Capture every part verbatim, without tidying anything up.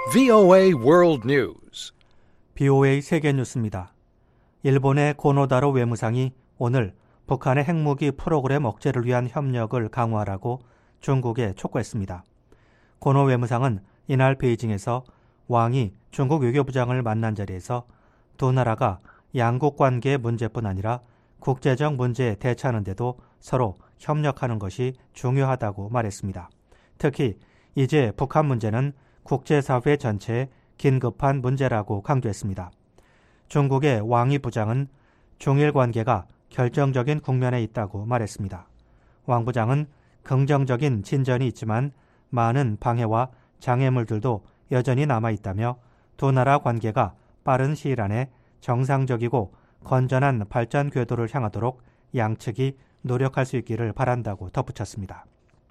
브이오에이 World News. 브이오에이 세계 뉴스입니다. 일본의 고노다로 외무상이 오늘 북한의 핵무기 프로그램 억제를 위한 협력을 강화하라고 중국에 촉구했습니다. 고노 외무상은 이날 베이징에서 왕이 중국 외교부장을 만난 자리에서 두 나라가 양국 관계 문제뿐 아니라 국제적 문제에 대처하는 데도 서로 협력하는 것이 중요하다고 말했습니다. 특히 이제 북한 문제는 국제사회 전체의 긴급한 문제라고 강조했습니다. 중국의 왕이 부장은 중일 관계가 결정적인 국면에 있다고 말했습니다. 왕 부장은 긍정적인 진전이 있지만 많은 방해와 장애물들도 여전히 남아있다며 두 나라 관계가 빠른 시일 안에 정상적이고 건전한 발전 궤도를 향하도록 양측이 노력할 수 있기를 바란다고 덧붙였습니다.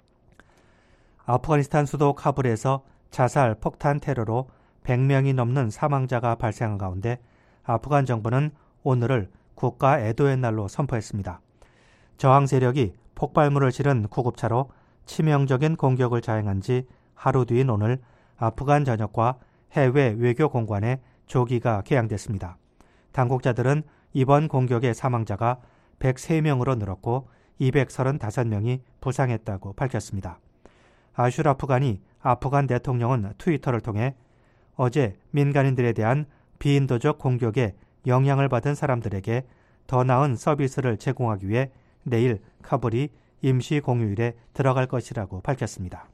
아프가니스탄 수도 카불에서 자살 폭탄 테러로 백 명이 넘는 사망자가 발생한 가운데 아프간 정부는 오늘을 국가 애도의 날로 선포했습니다. 저항 세력이 폭발물을 실은 구급차로 치명적인 공격을 자행한 지 하루 뒤인 오늘 아프간 전역과 해외 외교 공관에 조기가 개양됐습니다. 당국자들은 이번 공격의 사망자가 백삼 명으로 늘었고 이백삼십오 명이 부상했다고 밝혔습니다. 아슈라프 가니 아프간 대통령은 트위터를 통해 어제 민간인들에 대한 비인도적 공격에 영향을 받은 사람들에게 더 나은 서비스를 제공하기 위해 내일 카불이 임시 공휴일에 들어갈 것이라고 밝혔습니다.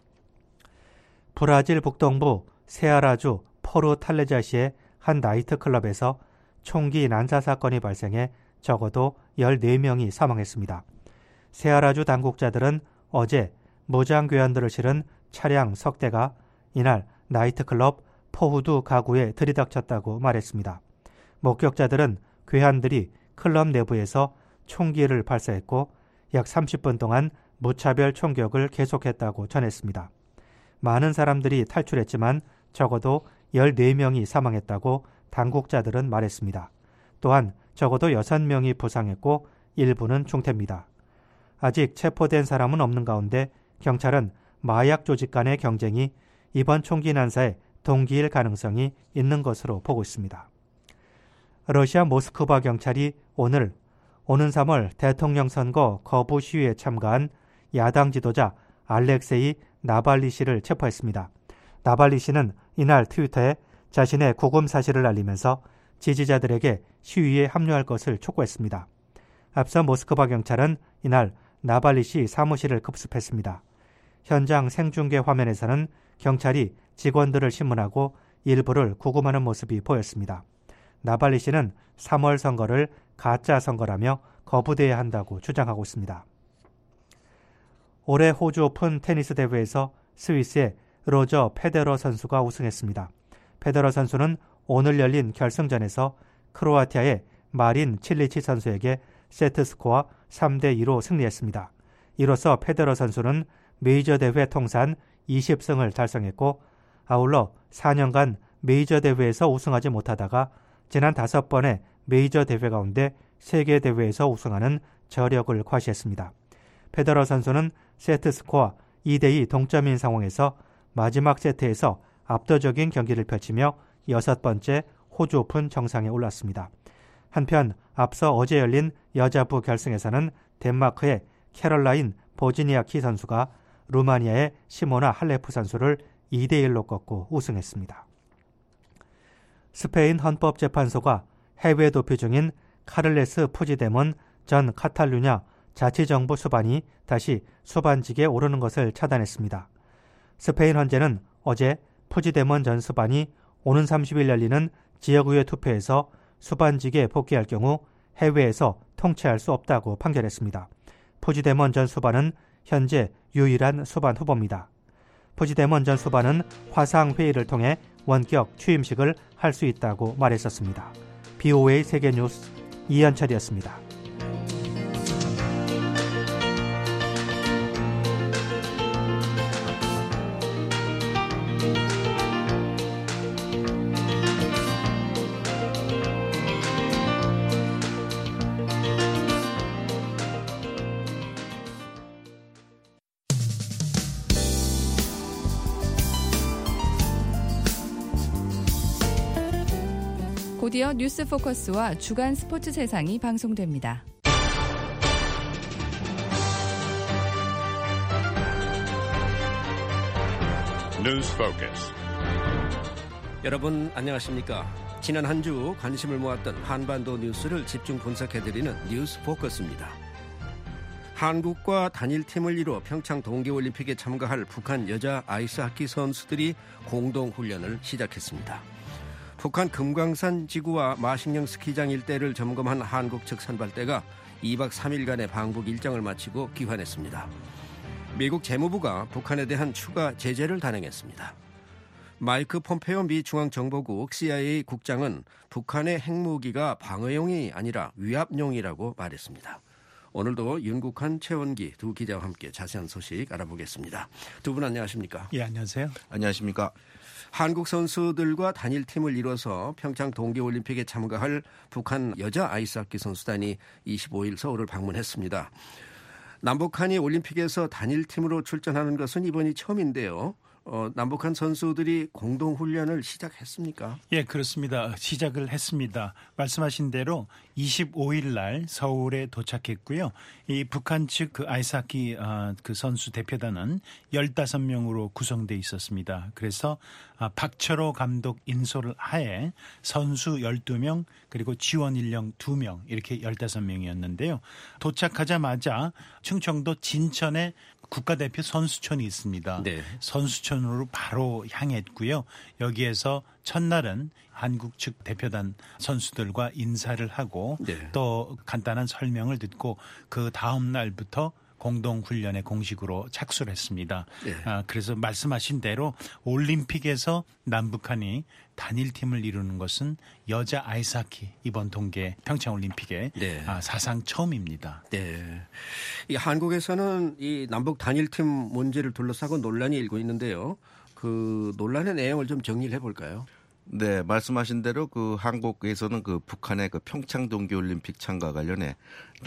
브라질 북동부 세아라주 포르탈레자시의 한 나이트클럽에서 총기 난사 사건이 발생해 적어도 열네 명이 사망했습니다. 세아라주 당국자들은 어제 무장괴한들을 실은 차량 석 대가 이날 나이트클럽 포후두 가구에 들이닥쳤다고 말했습니다. 목격자들은 괴한들이 클럽 내부에서 총기를 발사했고 약 삼십 분 동안 무차별 총격을 계속했다고 전했습니다. 많은 사람들이 탈출했지만 적어도 열네 명이 사망했다고 당국자들은 말했습니다. 또한 적어도 여섯 명이 부상했고 일부는 중태입니다. 아직 체포된 사람은 없는 가운데 경찰은 마약 조직 간의 경쟁이 이번 총기 난사의 동기일 가능성이 있는 것으로 보고 있습니다. 러시아 모스크바 경찰이 오늘 오는 삼월 대통령 선거 거부 시위에 참가한 야당 지도자 알렉세이 나발리 씨를 체포했습니다. 나발리 씨는 이날 트위터에 자신의 구금 사실을 알리면서 지지자들에게 시위에 합류할 것을 촉구했습니다. 앞서 모스크바 경찰은 이날 나발리 씨 사무실을 급습했습니다. 현장 생중계 화면에서는 경찰이 직원들을 신문하고 일부를 구금하는 모습이 보였습니다. 나발리 씨는 삼월 선거를 가짜 선거라며 거부돼야 한다고 주장하고 있습니다. 올해 호주 오픈 테니스 대회에서 스위스의 로저 페데러 선수가 우승했습니다. 페데러 선수는 오늘 열린 결승전에서 크로아티아의 마린 칠리치 선수에게 세트 스코어 삼 대 이로 승리했습니다. 이로써 페데러 선수는 메이저 대회 통산 이십 승을 달성했고 아울러 사 년간 메이저 대회에서 우승하지 못하다가 지난 다섯 번의 메이저 대회 가운데 세 개 대회에서 우승하는 저력을 과시했습니다. 페데러 선수는 세트 스코어 이 대 이 동점인 상황에서 마지막 세트에서 압도적인 경기를 펼치며 여섯 번째 호주 오픈 정상에 올랐습니다. 한편 앞서 어제 열린 여자부 결승에서는 덴마크의 캐럴라인 보지니아키 선수가 루마니아의 시모나 할레프 선수를 이 대 일로 꺾고 우승했습니다. 스페인 헌법재판소가 해외 도피 중인 카를레스 푸지데몬 전 카탈루냐 자치정부 수반이 다시 수반직에 오르는 것을 차단했습니다. 스페인 헌재는 어제 푸지데몬 전 수반이 오는 삼십 일 열리는 지역의회 투표에서 수반직에 복귀할 경우 해외에서 통치할 수 없다고 판결했습니다. 푸지데몬 전 수반은 현재 유일한 수반 후보입니다. 푸지데몬 전 수반은 화상회의를 통해 원격 취임식을 할 수 있다고 말했었습니다. 브이오에이 세계뉴스 이현철이었습니다. 곧이어 뉴스 포커스와 주간 스포츠 세상이 방송됩니다. 뉴스 포커스. 여러분 안녕하십니까? 지난 한 주 관심을 모았던 한반도 뉴스를 집중 분석해드리는 뉴스 포커스입니다. 한국과 단일팀을 이루어 평창 동계올림픽에 참가할 북한 여자 아이스하키 선수들이 공동훈련을 시작했습니다. 북한 금강산 지구와 마식령 스키장 일대를 점검한 한국 측 선발대가 이박 삼일간의 방북 일정을 마치고 귀환했습니다. 미국 재무부가 북한에 대한 추가 제재를 단행했습니다. 마이크 폼페오 미 중앙정보국 씨아이에이 국장은 북한의 핵무기가 방어용이 아니라 위압용이라고 말했습니다. 오늘도 윤국한, 최원기 두 기자와 함께 자세한 소식 알아보겠습니다. 두 분 안녕하십니까? 예, 안녕하세요. 안녕하십니까? 한국 선수들과 단일팀을 이뤄서 평창 동계올림픽에 참가할 북한 여자 아이스하키 선수단이 이십오일 서울을 방문했습니다. 남북한이 올림픽에서 단일팀으로 출전하는 것은 이번이 처음인데요. 어, 남북한 선수들이 공동훈련을 시작했습니까? 예, 그렇습니다. 시작을 했습니다. 말씀하신 대로 이십오일 날 서울에 도착했고요. 이 북한 측 그 아이스하키 아, 그 선수 대표단은 열다섯 명으로 구성돼 있었습니다. 그래서 아, 박철호 감독 인솔 하에 선수 열두 명 그리고 지원 인력 두 명 이렇게 열다섯 명이었는데요. 도착하자마자 충청도 진천에 국가대표 선수촌이 있습니다. 네. 선수촌으로 바로 향했고요. 여기에서 첫날은 한국 측 대표단 선수들과 인사를 하고 네. 또 간단한 설명을 듣고 그 다음 날부터 공동훈련에 공식으로 착수를 했습니다. 네. 아, 그래서 말씀하신 대로 올림픽에서 남북한이 단일팀을 이루는 것은 여자 아이스하키 이번 동계 평창올림픽에 네. 아, 사상 처음입니다. 네. 이 한국에서는 이 남북 단일팀 문제를 둘러싸고 논란이 일고 있는데요. 그 논란의 내용을 좀 정리를 해볼까요? 네, 말씀하신 대로 그 한국에서는 그 북한의 그 평창 동계올림픽 참가 관련해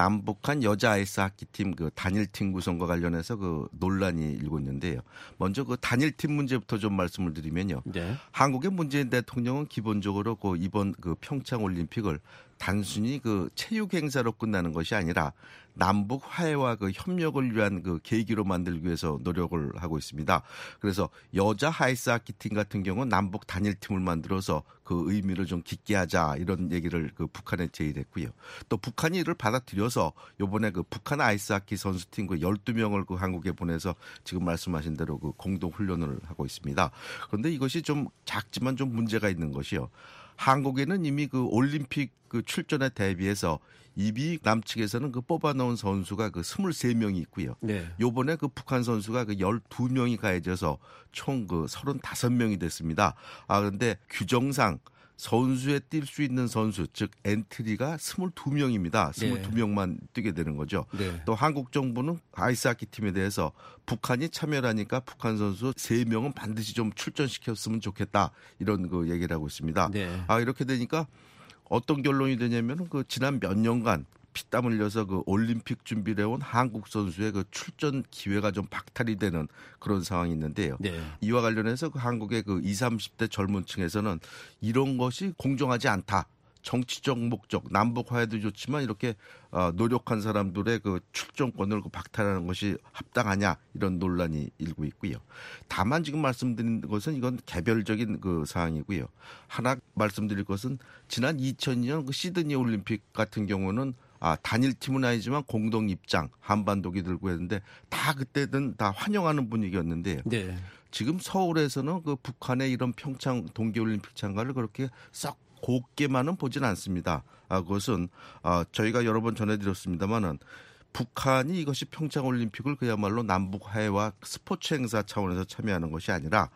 남북한 여자 아이스하키 팀 그 단일팀 구성과 관련해서 그 논란이 일고 있는데요. 먼저 그 단일팀 문제부터 좀 말씀을 드리면요. 네. 한국의 문재인 대통령은 기본적으로 그 이번 그 평창 올림픽을 단순히 그 체육 행사로 끝나는 것이 아니라 남북 화해와 그 협력을 위한 그 계기로 만들기 위해서 노력을 하고 있습니다. 그래서 여자 아이스하키 팀 같은 경우는 남북 단일팀을 만들어서 그 의미를 좀 깊게 하자 이런 얘기를 그 북한에 제의했고요. 또 북한이 이를 받아들여서 이번에 그 북한 아이스하키 선수팀 그 열두 명을 그 한국에 보내서 지금 말씀하신 대로 그 공동 훈련을 하고 있습니다. 그런데 이것이 좀 작지만 좀 문제가 있는 것이요. 한국에는 이미 그 올림픽 그 출전에 대비해서 이미 남측에서는 그 뽑아놓은 선수가 그 스물세 명이 있고요. 네. 요번에 그 북한 선수가 그 열두 명이 가해져서 총 그 서른다섯 명이 됐습니다. 아, 그런데 규정상 선수에 뛸 수 있는 선수, 즉 엔트리가 스물두 명입니다. 스물두 명만 네. 뛰게 되는 거죠. 네. 또 한국 정부는 아이스하키 팀에 대해서 북한이 참여를 하니까 북한 선수 세 명은 반드시 좀 출전시켰으면 좋겠다. 이런 그 얘기를 하고 있습니다. 네. 아, 이렇게 되니까 어떤 결론이 되냐면 그 지난 몇 년간 피땀 흘려서 그 올림픽 준비를 해온 한국 선수의 그 출전 기회가 좀 박탈이 되는 그런 상황이 있는데요. 네. 이와 관련해서 그 한국의 그 이십, 삼십 대 젊은 층에서는 이런 것이 공정하지 않다. 정치적 목적, 남북 화해도 좋지만 이렇게 노력한 사람들의 그 출전권을 박탈하는 것이 합당하냐 이런 논란이 일고 있고요. 다만 지금 말씀드린 것은 이건 개별적인 그 사항이고요. 하나 말씀드릴 것은 지난 이천이 년 그 시드니 올림픽 같은 경우는 아, 단일팀은 아니지만 공동 입장 한반도기 들고 했는데 다 그때는 다 환영하는 분위기였는데요. 네. 지금 서울에서는 그 북한의 이런 평창 동계올림픽 참가를 그렇게 썩 곱게만은 보진 않습니다. 아, 그것은 아, 저희가 여러 번 전해드렸습니다만은 북한이 이것이 평창올림픽을 그야말로 남북 화해와 스포츠 행사 차원에서 참여하는 것이 아니라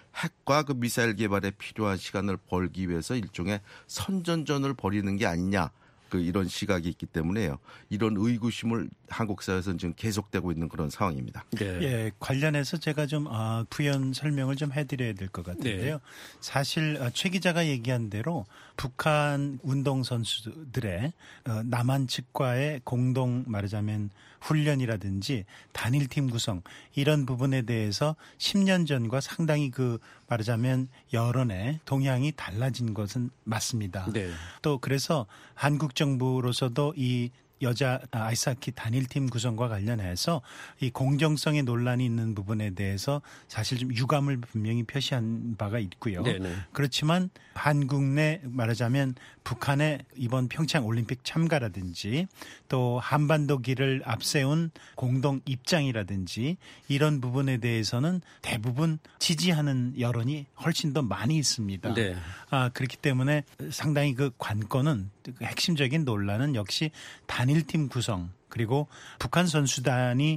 핵과 그 미사일 개발에 필요한 시간을 벌기 위해서 일종의 선전전을 벌이는 게 아니냐. 그 이런 시각이 있기 때문에요. 이런 의구심을 한국 사회에서는 지금 계속되고 있는 그런 상황입니다. 네. 예, 관련해서 제가 좀 어, 부연 설명을 좀 해드려야 될 것 같은데요. 네. 사실 어, 최 기자가 얘기한 대로 북한 운동선수들의 어, 남한 측과의 공동 말하자면 훈련이라든지 단일팀 구성 이런 부분에 대해서 십 년 전과 상당히 그 말하자면 여론의 동향이 달라진 것은 맞습니다. 네. 또 그래서 한국 정부로서도 이 여자 아이스하키 단일팀 구성과 관련해서 이 공정성의 논란이 있는 부분에 대해서 사실 좀 유감을 분명히 표시한 바가 있고요. 네네. 그렇지만 한국 내 말하자면 북한의 이번 평창 올림픽 참가라든지 또 한반도기를 앞세운 공동 입장이라든지 이런 부분에 대해서는 대부분 지지하는 여론이 훨씬 더 많이 있습니다. 네. 아, 그렇기 때문에 상당히 그 관건은 그 핵심적인 논란은 역시 단일팀 구성 그리고 북한 선수단이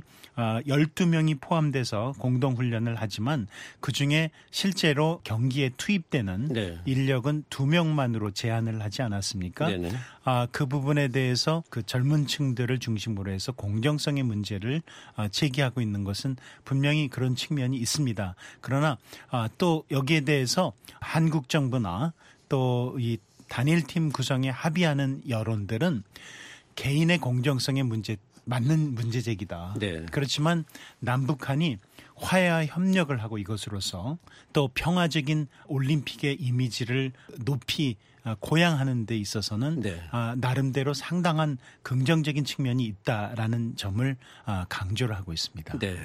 열두 명이 포함돼서 공동훈련을 하지만 그중에 실제로 경기에 투입되는 네. 인력은 두 명만으로 제한을 하지 않았습니까? 네네. 아, 그 부분에 대해서 그 젊은 층들을 중심으로 해서 공정성의 문제를 제기하고 있는 것은 분명히 그런 측면이 있습니다. 그러나 또 여기에 대해서 한국 정부나 또 이 단일팀 구성에 합의하는 여론들은 개인의 공정성의 문제 맞는 문제 제기다. 네. 그렇지만 남북한이 화해와 협력을 하고 이것으로서 또 평화적인 올림픽의 이미지를 높이 고양하는 데 있어서는 네. 나름대로 상당한 긍정적인 측면이 있다라는 점을 강조를 하고 있습니다. 네.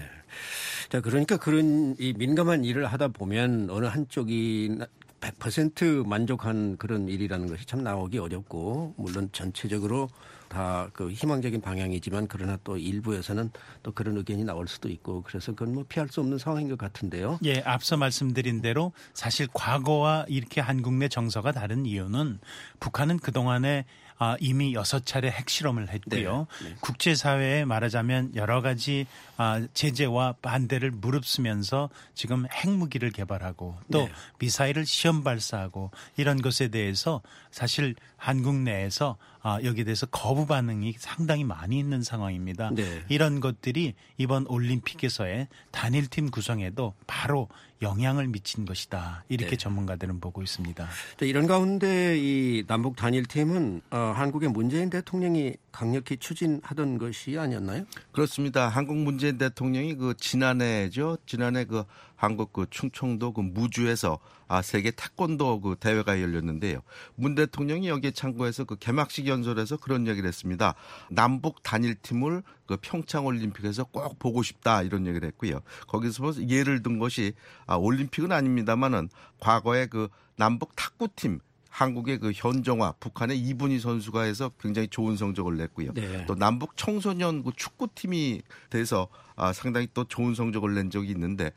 자, 그러니까 그런 이 민감한 일을 하다 보면 어느 한쪽이 백 퍼센트 만족한 그런 일이라는 것이 참 나오기 어렵고 물론 전체적으로 다 그 희망적인 방향이지만 그러나 또 일부에서는 또 그런 의견이 나올 수도 있고 그래서 그건 뭐 피할 수 없는 상황인 것 같은데요. 예, 앞서 말씀드린 대로 사실 과거와 이렇게 한국 내 정서가 다른 이유는 북한은 그동안에 아, 이미 여섯 차례 핵실험을 했고요. 네, 네. 국제사회에 말하자면 여러 가지 아, 제재와 반대를 무릅쓰면서 지금 핵무기를 개발하고 또 네. 미사일을 시험 발사하고 이런 것에 대해서 사실 한국 내에서 아, 여기에 대해서 거부 반응이 상당히 많이 있는 상황입니다. 네. 이런 것들이 이번 올림픽에서의 단일팀 구성에도 바로 영향을 미친 것이다. 이렇게 네. 전문가들은 보고 있습니다. 이런 가운데 이 남북 단일팀은 어, 한국의 문재인 대통령이 강력히 추진하던 것이 아니었나요? 그렇습니다. 한국 문재인 대통령이 그 지난해죠. 지난해 그 한국 그 충청도 그 무주에서 아, 세계 태권도 그 대회가 열렸는데요. 문 대통령이 여기에 참고해서 그 개막식 연설에서 그런 얘기를 했습니다. 남북 단일팀을 그 평창 올림픽에서 꼭 보고 싶다 이런 얘기를 했고요. 거기서 예를 든 것이 아, 올림픽은 아닙니다만은 과거에 그 남북 탁구팀 한국의 그 현정화, 북한의 이분희 선수가 해서 굉장히 좋은 성적을 냈고요. 네. 또 남북 청소년 그 축구팀이 돼서 아, 상당히 또 좋은 성적을 낸 적이 있는데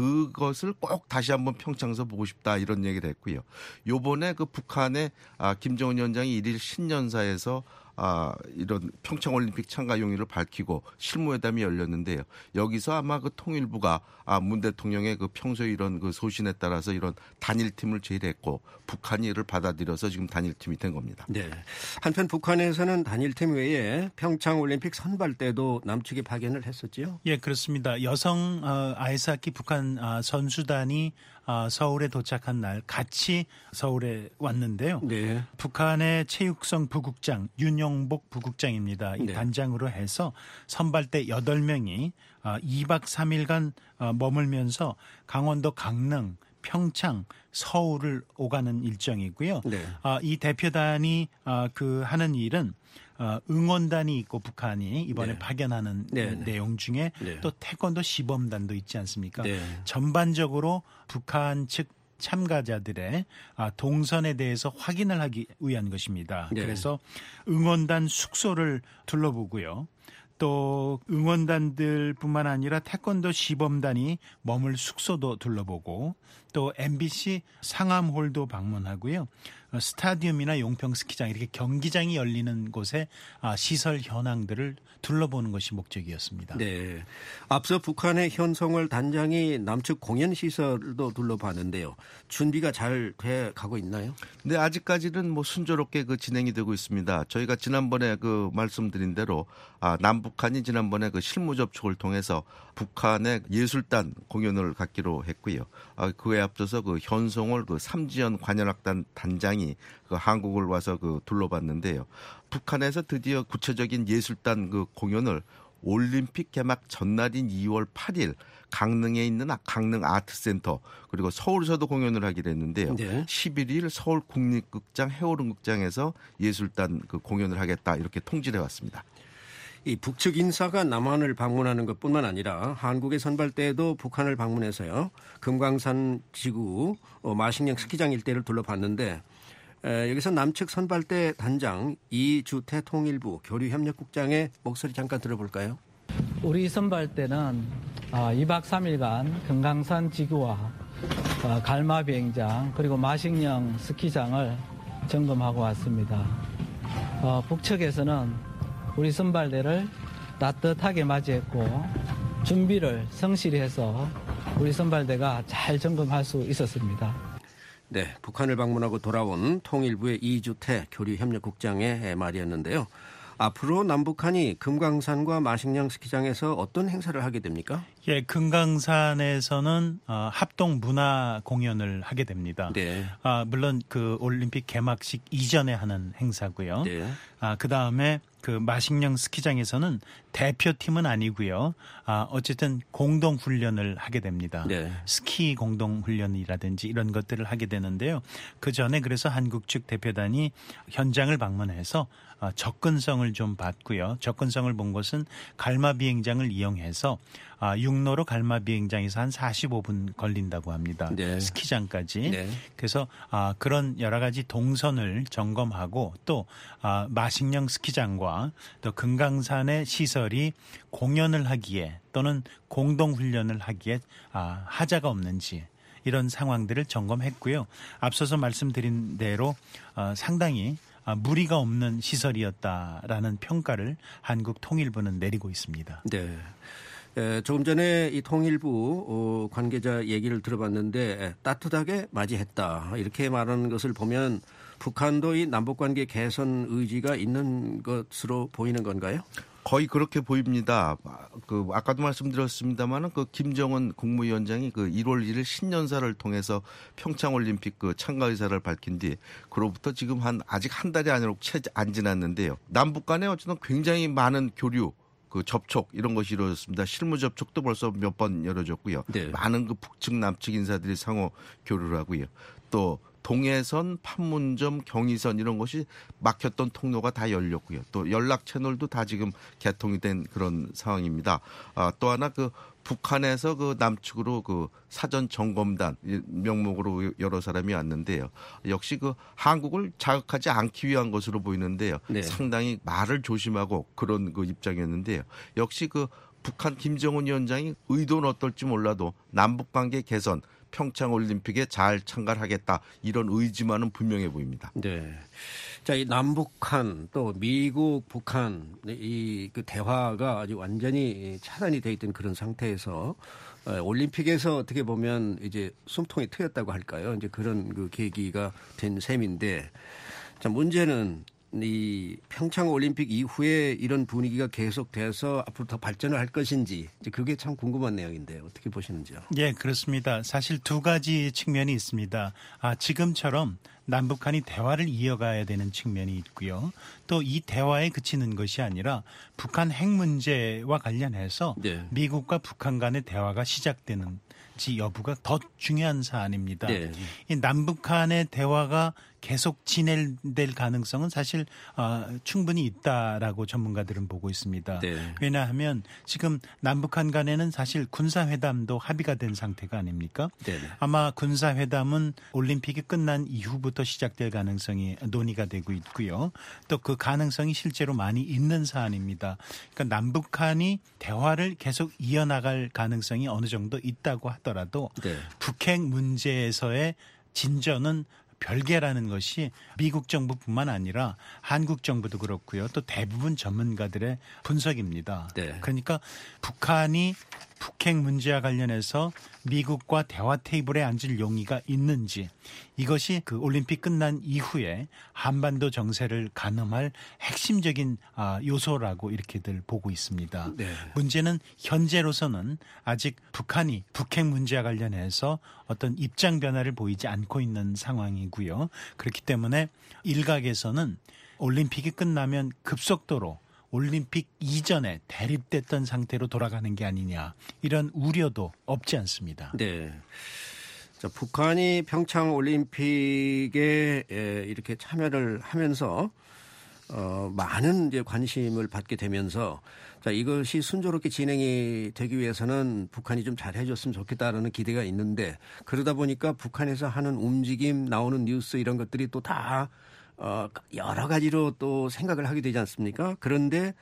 그것을 꼭 다시 한번 평창에서 보고 싶다 이런 얘기를 했고요. 요번에 그 북한의 아, 김정은 위원장이 일일 신년사에서 아, 이런 평창올림픽 참가 용의를 밝히고 실무회담이 열렸는데요. 여기서 아마 그 통일부가 아, 문 대통령의 그 평소 이런 그 소신에 따라서 이런 단일팀을 제의했고 북한이 이를 받아들여서 지금 단일팀이 된 겁니다. 네. 한편 북한에서는 단일팀 외에 평창올림픽 선발대도 남측에 파견을 했었죠. 예, 그렇습니다. 여성 어, 아이스하키 북한 어, 선수단이 어, 서울에 도착한 날 같이 서울에 왔는데요. 네. 북한의 체육성 부국장 윤영복 부국장입니다. 이 네. 단장으로 해서 선발대 여덟 명이 어, 이 박 삼 일간 어, 머물면서 강원도 강릉, 평창, 서울을 오가는 일정이고요. 네. 어, 이 대표단이 어, 그 하는 일은 어, 응원단이 있고 북한이 이번에 네. 파견하는 네. 내용 중에 네. 또 태권도 시범단도 있지 않습니까? 네. 전반적으로 북한 측 참가자들의 동선에 대해서 확인을 하기 위한 것입니다. 네. 그래서 응원단 숙소를 둘러보고요. 또 응원단들뿐만 아니라 태권도 시범단이 머물 숙소도 둘러보고 또 엠비씨 상암홀도 방문하고요. 스타디움이나 용평 스키장 이렇게 경기장이 열리는 곳에 시설 현황들을 둘러보는 것이 목적이었습니다. 네, 앞서 북한의 현성월 단장이 남측 공연 시설도 둘러봤는데요. 준비가 잘 돼 가고 있나요? 네, 아직까지는 뭐 순조롭게 그 진행이 되고 있습니다. 저희가 지난번에 그 말씀드린 대로 아, 남북한이 지난번에 그 실무 접촉을 통해서 북한의 예술단 공연을 갖기로 했고요. 아, 그에 앞서서 그 현성월 그 삼지연 관현악단 단장이 그 한국을 와서 그 둘러봤는데요. 북한에서 드디어 구체적인 예술단 그 공연을 올림픽 개막 전날인 이월 팔일 강릉에 있는 강릉 아트센터 그리고 서울에서도 공연을 하기로 했는데요. 네. 십일일 서울 국립극장 해오름극장에서 예술단 그 공연을 하겠다 이렇게 통지를 해왔습니다. 이 북측 인사가 남한을 방문하는 것뿐만 아니라 한국의 선발대도 북한을 방문해서요. 금강산 지구 마식령 스키장 일대를 둘러봤는데 에, 여기서 남측 선발대 단장 이주태 통일부 교류협력국장의 목소리 잠깐 들어볼까요? 우리 선발대는 이박 삼일간 금강산 지구와 갈마 비행장 그리고 마식령 스키장을 점검하고 왔습니다. 북측에서는 우리 선발대를 따뜻하게 맞이했고 준비를 성실히 해서 우리 선발대가 잘 점검할 수 있었습니다. 네, 북한을 방문하고 돌아온 통일부의 이주태 교류협력국장의 말이었는데요. 앞으로 남북한이 금강산과 마식령 스키장에서 어떤 행사를 하게 됩니까? 예, 금강산에서는 어, 합동 문화 공연을 하게 됩니다. 네. 아, 물론 그 올림픽 개막식 이전에 하는 행사고요. 네. 아, 그 다음에 그 마식령 스키장에서는 대표팀은 아니고요. 아, 어쨌든 공동 훈련을 하게 됩니다. 네. 스키 공동 훈련이라든지 이런 것들을 하게 되는데요. 그 전에 그래서 한국 측 대표단이 현장을 방문해서 접근성을 좀 봤고요. 접근성을 본 것은 갈마 비행장을 이용해서 육로로 갈마 비행장에서 한 사십오 분 걸린다고 합니다. 네. 스키장까지. 네. 그래서 그런 여러 가지 동선을 점검하고 또 마식령 스키장과 또 금강산의 시설이 공연을 하기에 또는 공동훈련을 하기에 하자가 없는지 이런 상황들을 점검했고요. 앞서서 말씀드린 대로 상당히 무리가 없는 시설이었다라는 평가를 한국 통일부는 내리고 있습니다. 네. 에, 조금 전에 이 통일부 어, 관계자 얘기를 들어봤는데 에, 따뜻하게 맞이했다 이렇게 말하는 것을 보면 북한도 이 남북관계 개선 의지가 있는 것으로 보이는 건가요? 거의 그렇게 보입니다. 그 아까도 말씀드렸습니다만은 그 김정은 국무위원장이 그 일월 일일 신년사를 통해서 평창 올림픽 그 참가 의사를 밝힌 뒤 그로부터 지금 한 아직 한 달이 아니라 채 안 지났는데요. 남북 간에 어쨌든 굉장히 많은 교류 그 접촉 이런 것이 이루어졌습니다. 실무 접촉도 벌써 몇 번 열어졌고요. 네. 많은 그 북측 남측 인사들이 상호 교류를 하고요. 또 동해선, 판문점, 경의선 이런 것이 막혔던 통로가 다 열렸고요. 또 연락 채널도 다 지금 개통이 된 그런 상황입니다. 아, 또 하나 그 북한에서 그 남측으로 그 사전 점검단 명목으로 여러 사람이 왔는데요. 역시 그 한국을 자극하지 않기 위한 것으로 보이는데요. 네. 상당히 말을 조심하고 그런 그 입장이었는데요. 역시 그 북한 김정은 위원장이 의도는 어떨지 몰라도 남북관계 개선 평창 올림픽에 잘 참가하겠다 이런 의지만은 분명해 보입니다. 네. 자, 이 남북한 또 미국, 북한 이 그 대화가 아주 완전히 차단이 돼 있던 그런 상태에서 올림픽에서 어떻게 보면 이제 숨통이 트였다고 할까요? 이제 그런 그 계기가 된 셈인데, 자, 문제는 이 평창 올림픽 이후에 이런 분위기가 계속돼서 앞으로 더 발전을 할 것인지 이제 그게 참 궁금한 내용인데 어떻게 보시는지요? 예, 그렇습니다. 사실 두 가지 측면이 있습니다. 아, 지금처럼 남북한이 대화를 이어가야 되는 측면이 있고요. 또 이 대화에 그치는 것이 아니라 북한 핵 문제와 관련해서 네. 미국과 북한 간의 대화가 시작되는지 여부가 더 중요한 사안입니다. 네. 이 남북한의 대화가 계속 진행될 가능성은 사실 어, 충분히 있다라고 전문가들은 보고 있습니다. 네. 왜냐하면 지금 남북한 간에는 사실 군사회담도 합의가 된 상태가 아닙니까? 네. 아마 군사회담은 올림픽이 끝난 이후부터 이후부터 시작될 가능성이 논의가 되고 있고요. 또 그 가능성이 실제로 많이 있는 사안입니다. 그러니까 남북한이 대화를 계속 이어나갈 가능성이 어느 정도 있다고 하더라도 네. 북핵 문제에서의 진전은 별개라는 것이 미국 정부뿐만 아니라 한국 정부도 그렇고요. 또 대부분 전문가들의 분석입니다. 네. 그러니까 북한이 북핵 문제와 관련해서 미국과 대화 테이블에 앉을 용의가 있는지 이것이 그 올림픽 끝난 이후에 한반도 정세를 가늠할 핵심적인 요소라고 이렇게들 보고 있습니다. 네. 문제는 현재로서는 아직 북한이 북핵 문제와 관련해서 어떤 입장 변화를 보이지 않고 있는 상황이고요. 그렇기 때문에 일각에서는 올림픽이 끝나면 급속도로 올림픽 이전에 대립됐던 상태로 돌아가는 게 아니냐 이런 우려도 없지 않습니다. 네. 자, 북한이 평창 올림픽에 이렇게 참여를 하면서 어, 많은 이제 관심을 받게 되면서 자, 이것이 순조롭게 진행이 되기 위해서는 북한이 좀 잘 해줬으면 좋겠다라는 기대가 있는데 그러다 보니까 북한에서 하는 움직임 나오는 뉴스 이런 것들이 또 다 어, 여러 가지로 또 생각을 하게 되지 않습니까? 그런데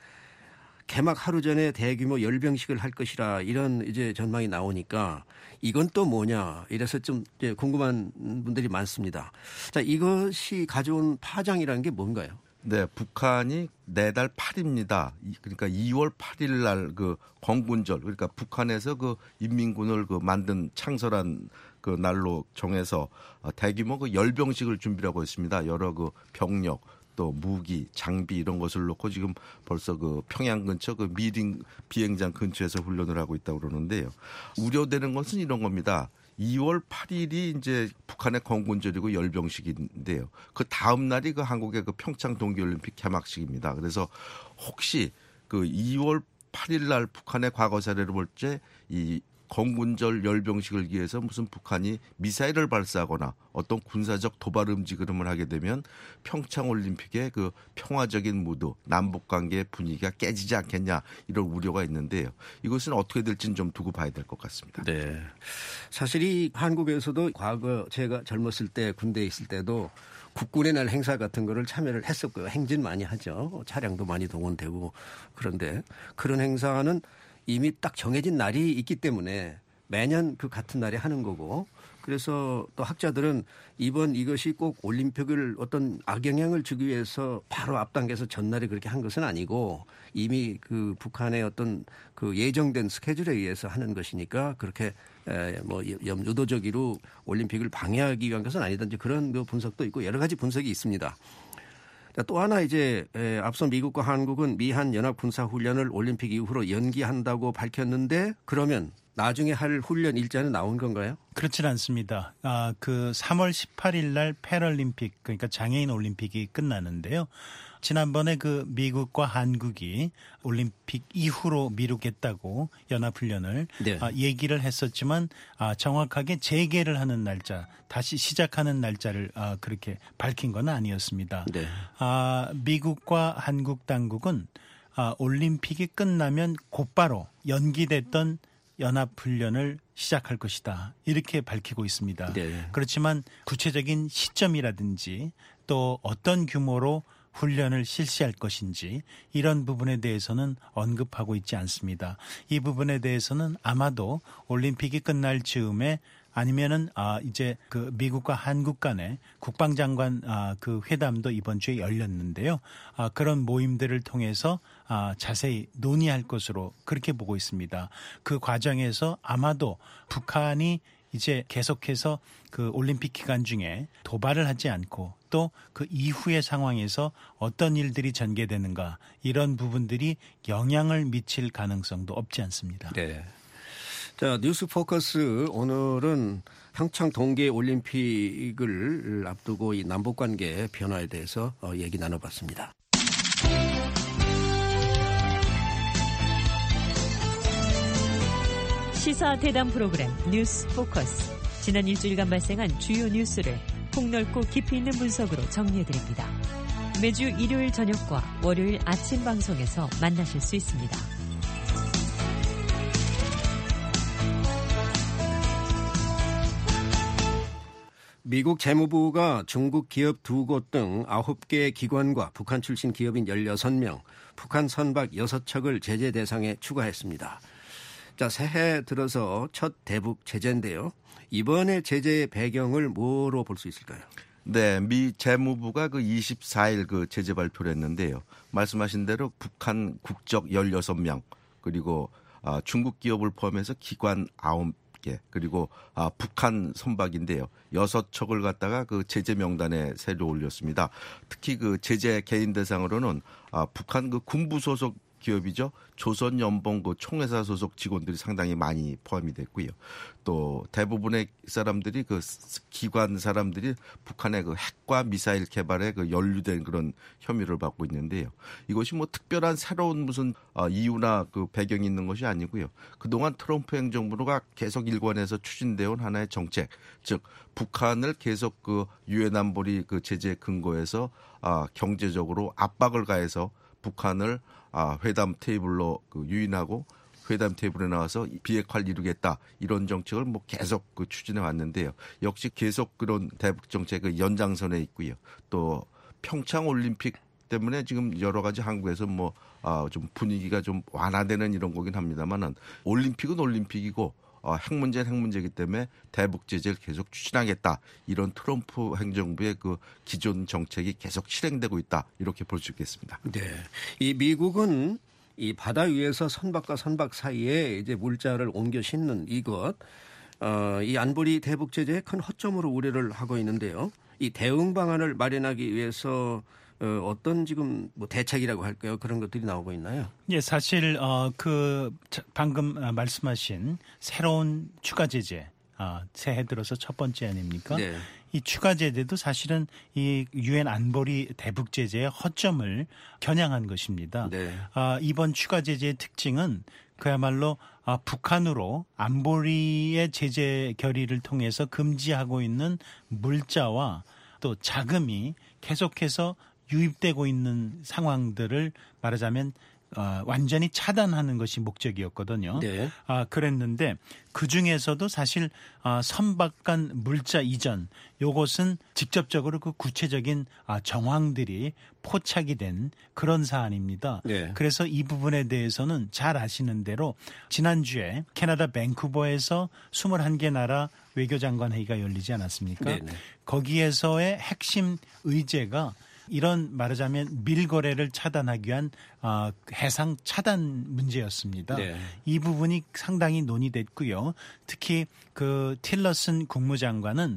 개막 하루 전에 대규모 열병식을 할 것이라 이런 이제 전망이 나오니까 이건 또 뭐냐 이래서 좀 이제 궁금한 분들이 많습니다. 자, 이것이 가져온 파장이라는 게 뭔가요? 네, 북한이 내달 팔 일입니다. 그러니까 이월 팔일 날 그 광군절, 그러니까 북한에서 그 인민군을 그 만든 창설한 그 날로 정해서 대규모 그 열병식을 준비하고 있습니다. 여러 그 병력 또 무기, 장비 이런 것을 놓고 지금 벌써 그 평양 근처 그 미링 비행장 근처에서 훈련을 하고 있다고 그러는데요. 우려되는 것은 이런 겁니다. 이월 팔일이 이제 북한의 건군절이고 열병식인데요. 그 다음 날이 그 한국의 그 평창 동계올림픽 개막식입니다. 그래서 혹시 그 이월 팔일 날 북한의 과거 사례를 볼 때 이 건군절 열병식을 위해서 무슨 북한이 미사일을 발사하거나 어떤 군사적 도발 움직임을 하게 되면 평창 올림픽의 그 평화적인 무드, 남북 관계의 분위기가 깨지지 않겠냐 이런 우려가 있는데요. 이것은 어떻게 될지는 좀 두고 봐야 될 것 같습니다. 네, 사실 이 한국에서도 과거 제가 젊었을 때 군대에 있을 때도 국군의 날 행사 같은 거를 참여를 했었고요. 행진 많이 하죠. 차량도 많이 동원되고 그런데 그런 행사는 이미 딱 정해진 날이 있기 때문에 매년 그 같은 날에 하는 거고 그래서 또 학자들은 이번 이것이 꼭 올림픽을 어떤 악영향을 주기 위해서 바로 앞당겨서 전날에 그렇게 한 것은 아니고 이미 그 북한의 어떤 그 예정된 스케줄에 의해서 하는 것이니까 그렇게 뭐 의도적으로 올림픽을 방해하기 위한 것은 아니든지 그런 분석도 있고 여러 가지 분석이 있습니다. 또 하나 이제 앞서 미국과 한국은 미한 연합 군사 훈련을 올림픽 이후로 연기한다고 밝혔는데 그러면 나중에 할 훈련 일자는 나온 건가요? 그렇지는 않습니다. 아, 그 삼월 십팔일 날 패럴림픽 그러니까 장애인 올림픽이 끝나는데요. 지난번에 그 미국과 한국이 올림픽 이후로 미루겠다고 연합훈련을 네. 아, 얘기를 했었지만 아, 정확하게 재개를 하는 날짜, 다시 시작하는 날짜를 아, 그렇게 밝힌 건 아니었습니다. 네. 아, 미국과 한국 당국은 아, 올림픽이 끝나면 곧바로 연기됐던 연합훈련을 시작할 것이다. 이렇게 밝히고 있습니다. 네. 그렇지만 구체적인 시점이라든지 또 어떤 규모로 훈련을 실시할 것인지 이런 부분에 대해서는 언급하고 있지 않습니다. 이 부분에 대해서는 아마도 올림픽이 끝날 즈음에 아니면은 아 이제 그 미국과 한국 간의 국방장관 아 그 회담도 이번 주에 열렸는데요. 아 그런 모임들을 통해서 아 자세히 논의할 것으로 그렇게 보고 있습니다. 그 과정에서 아마도 북한이 이제 계속해서 그 올림픽 기간 중에 도발을 하지 않고 또 그 이후의 상황에서 어떤 일들이 전개되는가 이런 부분들이 영향을 미칠 가능성도 없지 않습니다. 네. 자, 뉴스 포커스 오늘은 평창 동계 올림픽을 앞두고 이 남북 관계 변화에 대해서 얘기 나눠봤습니다. 시사 대담 프로그램 뉴스 포커스. 지난 일주일간 발생한 주요 뉴스를 폭넓고 깊이 있는 분석으로 정리해드립니다. 매주 일요일 저녁과 월요일 아침 방송에서 만나실 수 있습니다. 미국 재무부가 중국 기업 두 곳 등 아홉 개 기관과 북한 출신 기업인 열여섯 명, 북한 선박 여섯 척을 제재 대상에 추가했습니다. 자, 새해 들어서 첫 대북 제재인데요. 이번에 제재의 배경을 뭐로 볼 수 있을까요? 네, 미 재무부가 그 이십사 일 그 제재 발표를 했는데요. 말씀하신 대로 북한 국적 열여섯 명, 그리고 아, 중국 기업을 포함해서 기관 아홉 개, 그리고 아, 북한 선박인데요. 여섯 척을 갖다가 그 제재 명단에 새로 올렸습니다. 특히 그 제재 개인 대상으로는 아, 북한 그 군부 소속 기업이죠. 조선연봉 그 총회사 소속 직원들이 상당히 많이 포함이 됐고요. 또 대부분의 사람들이 그 기관 사람들이 북한의 그 핵과 미사일 개발에 그 연루된 그런 혐의를 받고 있는데요. 이것이 뭐 특별한 새로운 무슨 이유나 그 배경이 있는 것이 아니고요. 그동안 트럼프 행정부가 계속 일관해서 추진되어 온 하나의 정책, 즉 북한을 계속 그 유엔 안보리 그 제재 근거에서 아, 경제적으로 압박을 가해서 북한을 아, 회담 테이블로 그 유인하고 회담 테이블에 나와서 비핵화를 이루겠다, 이런 정책을 뭐 계속 그 추진해 왔는데요. 역시 계속 그런 대북 정책의 연장선에 있고요. 또 평창 올림픽 때문에 지금 여러 가지 한국에서 뭐 아, 좀 분위기가 좀 완화되는 이런 거긴 합니다만은 올림픽은 올림픽이고 어, 핵 문제는 핵 문제이기 때문에 대북 제재를 계속 추진하겠다, 이런 트럼프 행정부의 그 기존 정책이 계속 실행되고 있다, 이렇게 볼 수 있겠습니다. 네, 이 미국은 이 바다 위에서 선박과 선박 사이에 이제 물자를 옮겨 싣는 이것, 어, 이 안보리 대북 제재에 큰 허점으로 우려를 하고 있는데요. 이 대응 방안을 마련하기 위해서 어, 어떤 지금 뭐 대책이라고 할까요? 그런 것들이 나오고 있나요? 예, 사실 어, 그 방금 말씀하신 새로운 추가 제재, 아, 새해 들어서 첫 번째 아닙니까? 네. 이 추가 제재도 사실은 이 유엔 안보리 대북 제재의 허점을 겨냥한 것입니다. 네. 아, 이번 추가 제재의 특징은 그야말로 아, 북한으로 안보리의 제재 결의를 통해서 금지하고 있는 물자와 또 자금이 계속해서 유입되고 있는 상황들을 말하자면 어, 완전히 차단하는 것이 목적이었거든요. 네. 아, 그랬는데 그중에서도 사실 아, 선박 간 물자 이전, 요것은 직접적으로 그 구체적인 아, 정황들이 포착이 된 그런 사안입니다. 네. 그래서 이 부분에 대해서는 잘 아시는 대로 지난주에 캐나다 밴쿠버에서 이십일 개 나라 외교장관 회의가 열리지 않았습니까? 네, 네. 거기에서의 핵심 의제가 이런 말하자면 밀거래를 차단하기 위한 해상 차단 문제였습니다. 네. 이 부분이 상당히 논의됐고요. 특히 그 틸러슨 국무장관은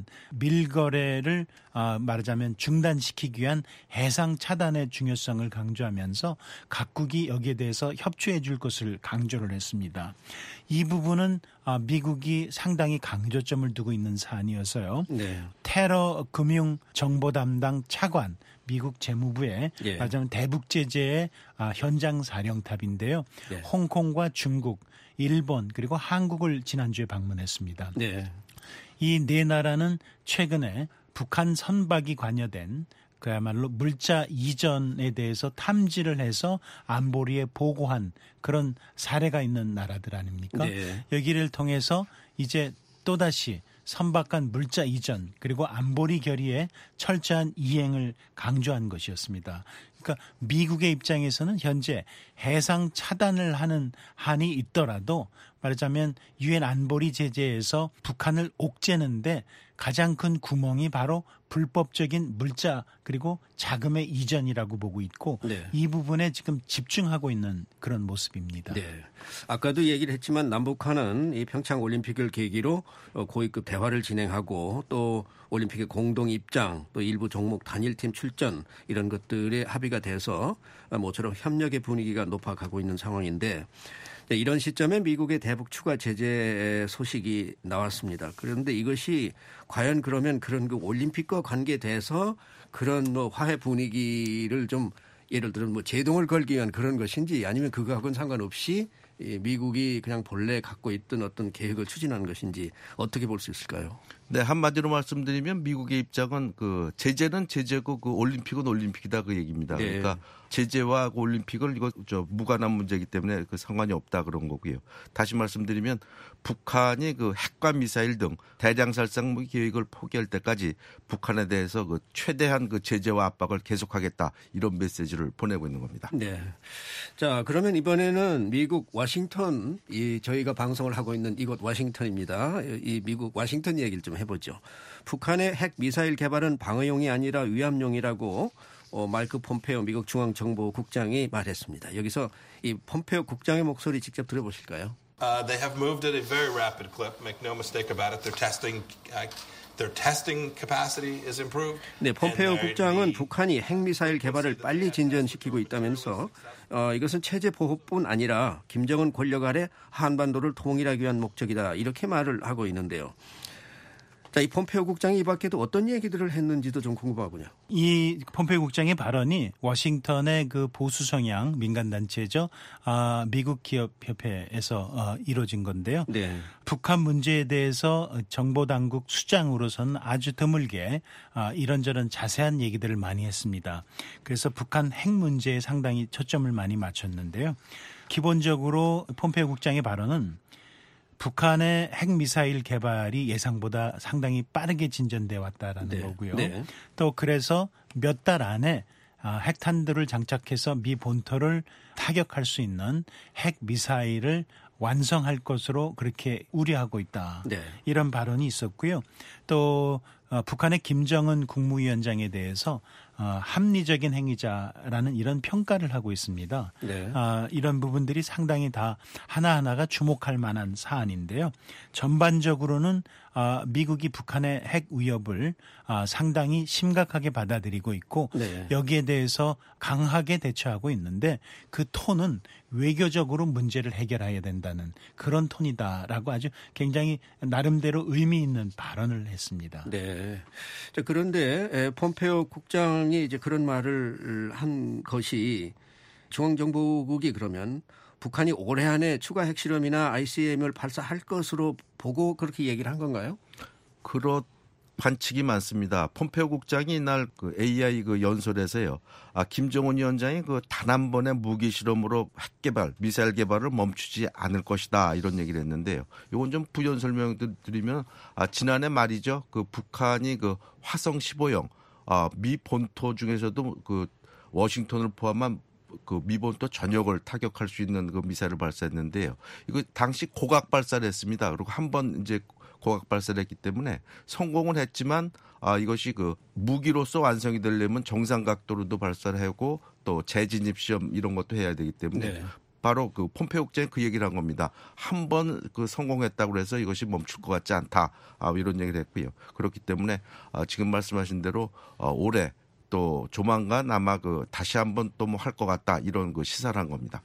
밀거래를 말하자면 중단시키기 위한 해상 차단의 중요성을 강조하면서 각국이 여기에 대해서 협조해 줄 것을 강조를 했습니다. 이 부분은 미국이 상당히 강조점을 두고 있는 사안이어서요. 네. 테러 금융 정보 담당 차관, 미국 재무부의 예. 말하자면 대북 제재의 현장 사령탑인데요. 예. 홍콩과 중국, 일본 그리고 한국을 지난주에 방문했습니다. 네. 이 네 나라는 최근에 북한 선박이 관여된 그야말로 물자 이전에 대해서 탐지를 해서 안보리에 보고한 그런 사례가 있는 나라들 아닙니까? 네. 여기를 통해서 이제 또다시 선박 간 물자 이전 그리고 안보리 결의의 철저한 이행을 강조한 것이었습니다. 그러니까 미국의 입장에서는 현재 해상 차단을 하는 한이 있더라도 말하자면 유엔 안보리 제재에서 북한을 옥죄는데 가장 큰 구멍이 바로 불법적인 물자 그리고 자금의 이전이라고 보고 있고 네. 이 부분에 지금 집중하고 있는 그런 모습입니다. 네. 아까도 얘기를 했지만 남북한은 이 평창 올림픽을 계기로 고위급 대화를 진행하고 또 올림픽의 공동 입장 또 일부 종목 단일팀 출전 이런 것들에 합의가 돼서 모처럼 협력의 분위기가 높아가고 있는 상황인데 이런 시점에 미국의 대북 추가 제재 소식이 나왔습니다. 그런데 이것이 과연 그러면 그런 그 올림픽과 관계돼서 그런 뭐 화해 분위기를 좀 예를 들어 뭐 제동을 걸기 위한 그런 것인지 아니면 그거하고는 상관없이 미국이 그냥 본래 갖고 있던 어떤 계획을 추진하는 것인지 어떻게 볼 수 있을까요? 네, 한마디로 말씀드리면 미국의 입장은 그 제재는 제재고 그 올림픽은 올림픽이다 그 얘기입니다. 네. 그러니까 제재와 올림픽을 이거 저 무관한 문제이기 때문에 그 상관이 없다 그런 거고요. 다시 말씀드리면 북한이 그 핵과 미사일 등 대량살상 무기 계획을 포기할 때까지 북한에 대해서 그 최대한 그 제재와 압박을 계속하겠다 이런 메시지를 보내고 있는 겁니다. 네. 자, 그러면 이번에는 미국 워싱턴, 이 저희가 방송을 하고 있는 이곳 워싱턴입니다. 이 미국 워싱턴 얘기를 좀 해보죠. 북한의 핵 미사일 개발은 방어용이 아니라 위함용이라고 어, 마이크 폼페오 미국 중앙정보국장이 말했습니다. 여기서 이 폼페오 국장의 목소리 직접 들어보실까요? Uh, they have moved at a very rapid clip. Make no mistake about it. Their testing, uh, their testing capacity is improved. 네, 폼페오 국장은 북한이 핵미사일 개발을 빨리 진전시키고 있다면서 어, 이것은 체제 보호뿐 아니라 김정은 권력 아래 한반도를 통일하기 위한 목적이다. 이렇게 말을 하고 있는데요. 자, 이 폼페오 국장이 이 밖에도 어떤 얘기들을 했는지도 좀 궁금하군요. 이 폼페오 국장의 발언이 워싱턴의 그 보수 성향 민간단체죠. 아, 미국 기업협회에서 어, 이루어진 건데요. 네. 북한 문제에 대해서 정보당국 수장으로서는 아주 드물게 아, 이런저런 자세한 얘기들을 많이 했습니다. 그래서 북한 핵 문제에 상당히 초점을 많이 맞췄는데요. 기본적으로 폼페오 국장의 발언은 북한의 핵미사일 개발이 예상보다 상당히 빠르게 진전돼 왔다라는 네. 거고요. 네. 또 그래서 몇 달 안에 핵탄두를 장착해서 미 본토를 타격할 수 있는 핵미사일을 완성할 것으로 그렇게 우려하고 있다. 네. 이런 발언이 있었고요. 또 북한의 김정은 국무위원장에 대해서 어, 합리적인 행위자라는 이런 평가를 하고 있습니다. 네. 어, 이런 부분들이 상당히 다 하나하나가 주목할 만한 사안인데요. 전반적으로는 어, 미국이 북한의 핵 위협을 어, 상당히 심각하게 받아들이고 있고 네. 여기에 대해서 강하게 대처하고 있는데 그 톤은 외교적으로 문제를 해결해야 된다는 그런 톤이다라고 아주 굉장히 나름대로 의미 있는 발언을 했습니다. 네. 자, 그런데 폼페오 국장이 이제 그런 말을 한 것이 중앙정보국이 그러면 북한이 올해 안에 추가 핵실험이나 아이씨비엠을 발사할 것으로 보고 그렇게 얘기를 한 건가요? 그렇 관측이 많습니다. 폼페오 국장이 이날 그 에이아이 그 연설에서요. 아, 김정은 위원장이 그 단 한 번의 무기 실험으로 핵 개발, 미사일 개발을 멈추지 않을 것이다 이런 얘기를 했는데요. 이건 좀 부연 설명드리면 아, 지난해 말이죠. 그 북한이 그 화성 십오형 아, 미 본토 중에서도 그 워싱턴을 포함한 그 미 본토 전역을 타격할 수 있는 그 미사일을 발사했는데요. 이거 당시 고각 발사를 했습니다. 그리고 한 번 이제 고각 발사를 했기 때문에 성공은 했지만 아, 이것이 그 무기로서 완성이 되려면 정상 각도로도 발사를 하고 또 재진입 시험 이런 것도 해야 되기 때문에 네. 바로 그 폼페오 국장이 그 얘기를 한 겁니다. 한 번 그 성공했다고 해서 이것이 멈출 것 같지 않다. 아, 이런 얘기를 했고요. 그렇기 때문에 아, 지금 말씀하신 대로 아, 올해 또 조만간 아마 그 다시 한번 또 뭐 할 것 같다 이런 그 시사를 한 겁니다.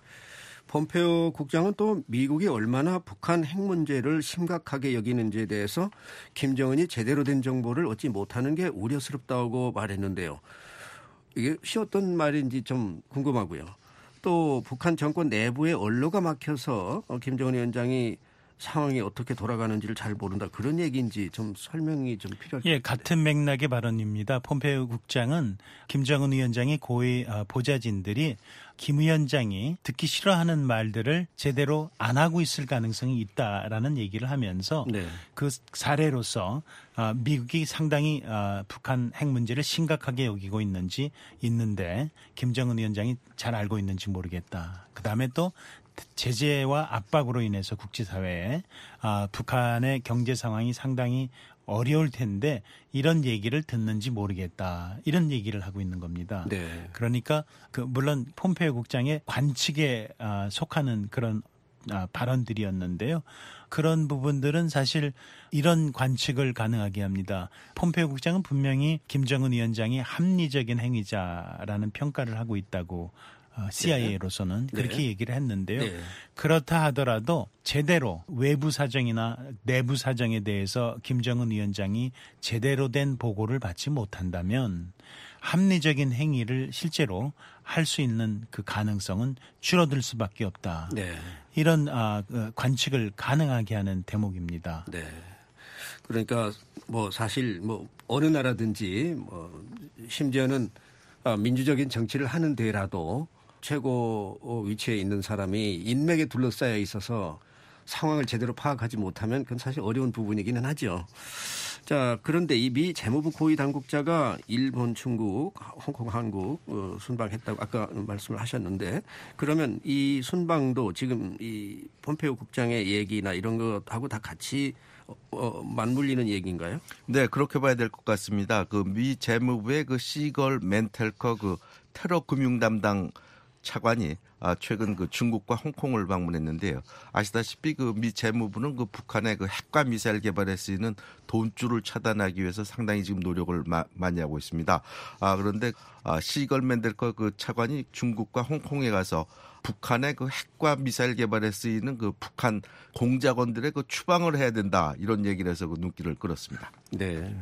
폼페오 국장은 또 미국이 얼마나 북한 핵 문제를 심각하게 여기는지에 대해서 김정은이 제대로 된 정보를 얻지 못하는 게 우려스럽다고 말했는데요. 이게 어떤 말인지 좀 궁금하고요. 또 북한 정권 내부에 언로가 막혀서 김정은 위원장이 상황이 어떻게 돌아가는지를 잘 모른다. 그런 얘기인지 좀 설명이 좀 필요할 것 같아요. 예, 같은 맥락의 발언입니다. 폼페오 국장은 김정은 위원장의 고위 보좌진들이 김 위원장이 듣기 싫어하는 말들을 제대로 안 하고 있을 가능성이 있다라는 얘기를 하면서 네. 그 사례로서 미국이 상당히 북한 핵 문제를 심각하게 여기고 있는지 있는데 김정은 위원장이 잘 알고 있는지 모르겠다. 그다음에 또 제재와 압박으로 인해서 국제사회에 아, 북한의 경제 상황이 상당히 어려울 텐데 이런 얘기를 듣는지 모르겠다. 이런 얘기를 하고 있는 겁니다. 네. 그러니까 그 물론 폼페오 국장의 관측에 아, 속하는 그런 아, 발언들이었는데요. 그런 부분들은 사실 이런 관측을 가능하게 합니다. 폼페오 국장은 분명히 김정은 위원장이 합리적인 행위자라는 평가를 하고 있다고 씨아이에이로서는 네. 그렇게 얘기를 했는데요. 네. 그렇다 하더라도 제대로 외부 사정이나 내부 사정에 대해서 김정은 위원장이 제대로 된 보고를 받지 못한다면 합리적인 행위를 실제로 할 수 있는 그 가능성은 줄어들 수밖에 없다. 네. 이런 관측을 가능하게 하는 대목입니다. 네. 그러니까 뭐 사실 뭐 어느 나라든지 뭐 심지어는 민주적인 정치를 하는 데라도 최고 위치에 있는 사람이 인맥에 둘러싸여 있어서 상황을 제대로 파악하지 못하면 그건 사실 어려운 부분이기는 하죠. 자, 그런데 이 미 재무부 고위 당국자가 일본, 중국, 홍콩, 한국 어, 순방했다고 아까 말씀을 하셨는데 그러면 이 순방도 지금 이 폼페이오 국장의 얘기나 이런 것하고 다 같이 어, 어, 맞물리는 얘기인가요? 네, 그렇게 봐야 될 것 같습니다. 그 미 재무부의 그 시걸 멘텔커 그 테러 금융 담당 차관이 최근 그 중국과 홍콩을 방문했는데요. 아시다시피 그 미 재무부는 그 북한의 그 핵과 미사일 개발에 쓰이는 돈줄을 차단하기 위해서 상당히 지금 노력을 마, 많이 하고 있습니다. 아, 그런데 아, 시걸 멘델커 그 차관이 중국과 홍콩에 가서 북한의 그 핵과 미사일 개발에 쓰이는 그 북한 공작원들의 그 추방을 해야 된다 이런 얘기를 해서 그 눈길을 끌었습니다. 네.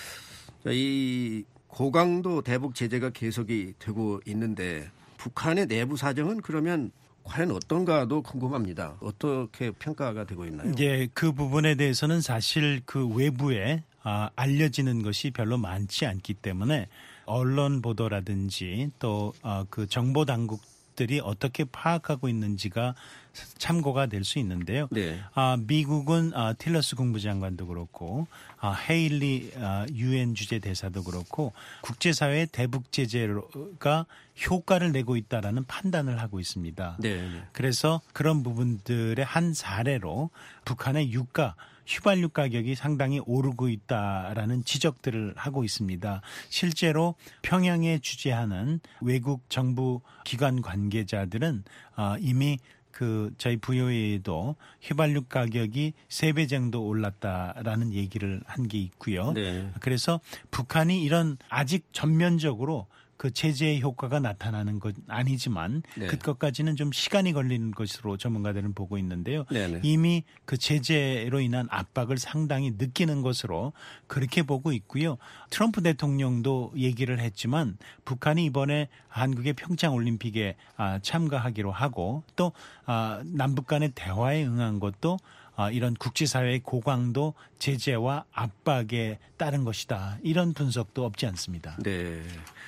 자, 이 고강도 대북 제재가 계속이 되고 있는데. 북한의 내부 사정은 그러면 과연 어떤가도 궁금합니다. 어떻게 평가가 되고 있나요? 예, 그 부분에 대해서는 사실 그 외부에 아, 알려지는 것이 별로 많지 않기 때문에 언론 보도라든지 또 그 정보 당국들이 어떻게 파악하고 있는지가 참고가 될 수 있는데요. 네. 아, 미국은 아, 틸러스 국무장관도 그렇고 아, 헤일리 아, 유엔 주재 대사도 그렇고 국제사회의 대북 제재가 효과를 내고 있다라는 판단을 하고 있습니다. 네. 그래서 그런 부분들의 한 사례로 북한의 유가 휘발유 가격이 상당히 오르고 있다라는 지적들을 하고 있습니다. 실제로 평양에 주재하는 외국 정부 기관 관계자들은 아, 이미 그 저희 브이오에이도 휘발유 가격이 세 배 정도 올랐다라는 얘기를 한 게 있고요. 네. 그래서 북한이 이런 아직 전면적으로 그 제재의 효과가 나타나는 건 아니지만 네. 그것까지는 좀 시간이 걸리는 것으로 전문가들은 보고 있는데요. 네네. 이미 그 제재로 인한 압박을 상당히 느끼는 것으로 그렇게 보고 있고요. 트럼프 대통령도 얘기를 했지만 북한이 이번에 한국의 평창올림픽에 참가하기로 하고 또 남북 간의 대화에 응한 것도 이런 국제사회의 고강도 제재와 압박에 따른 것이다. 이런 분석도 없지 않습니다. 네.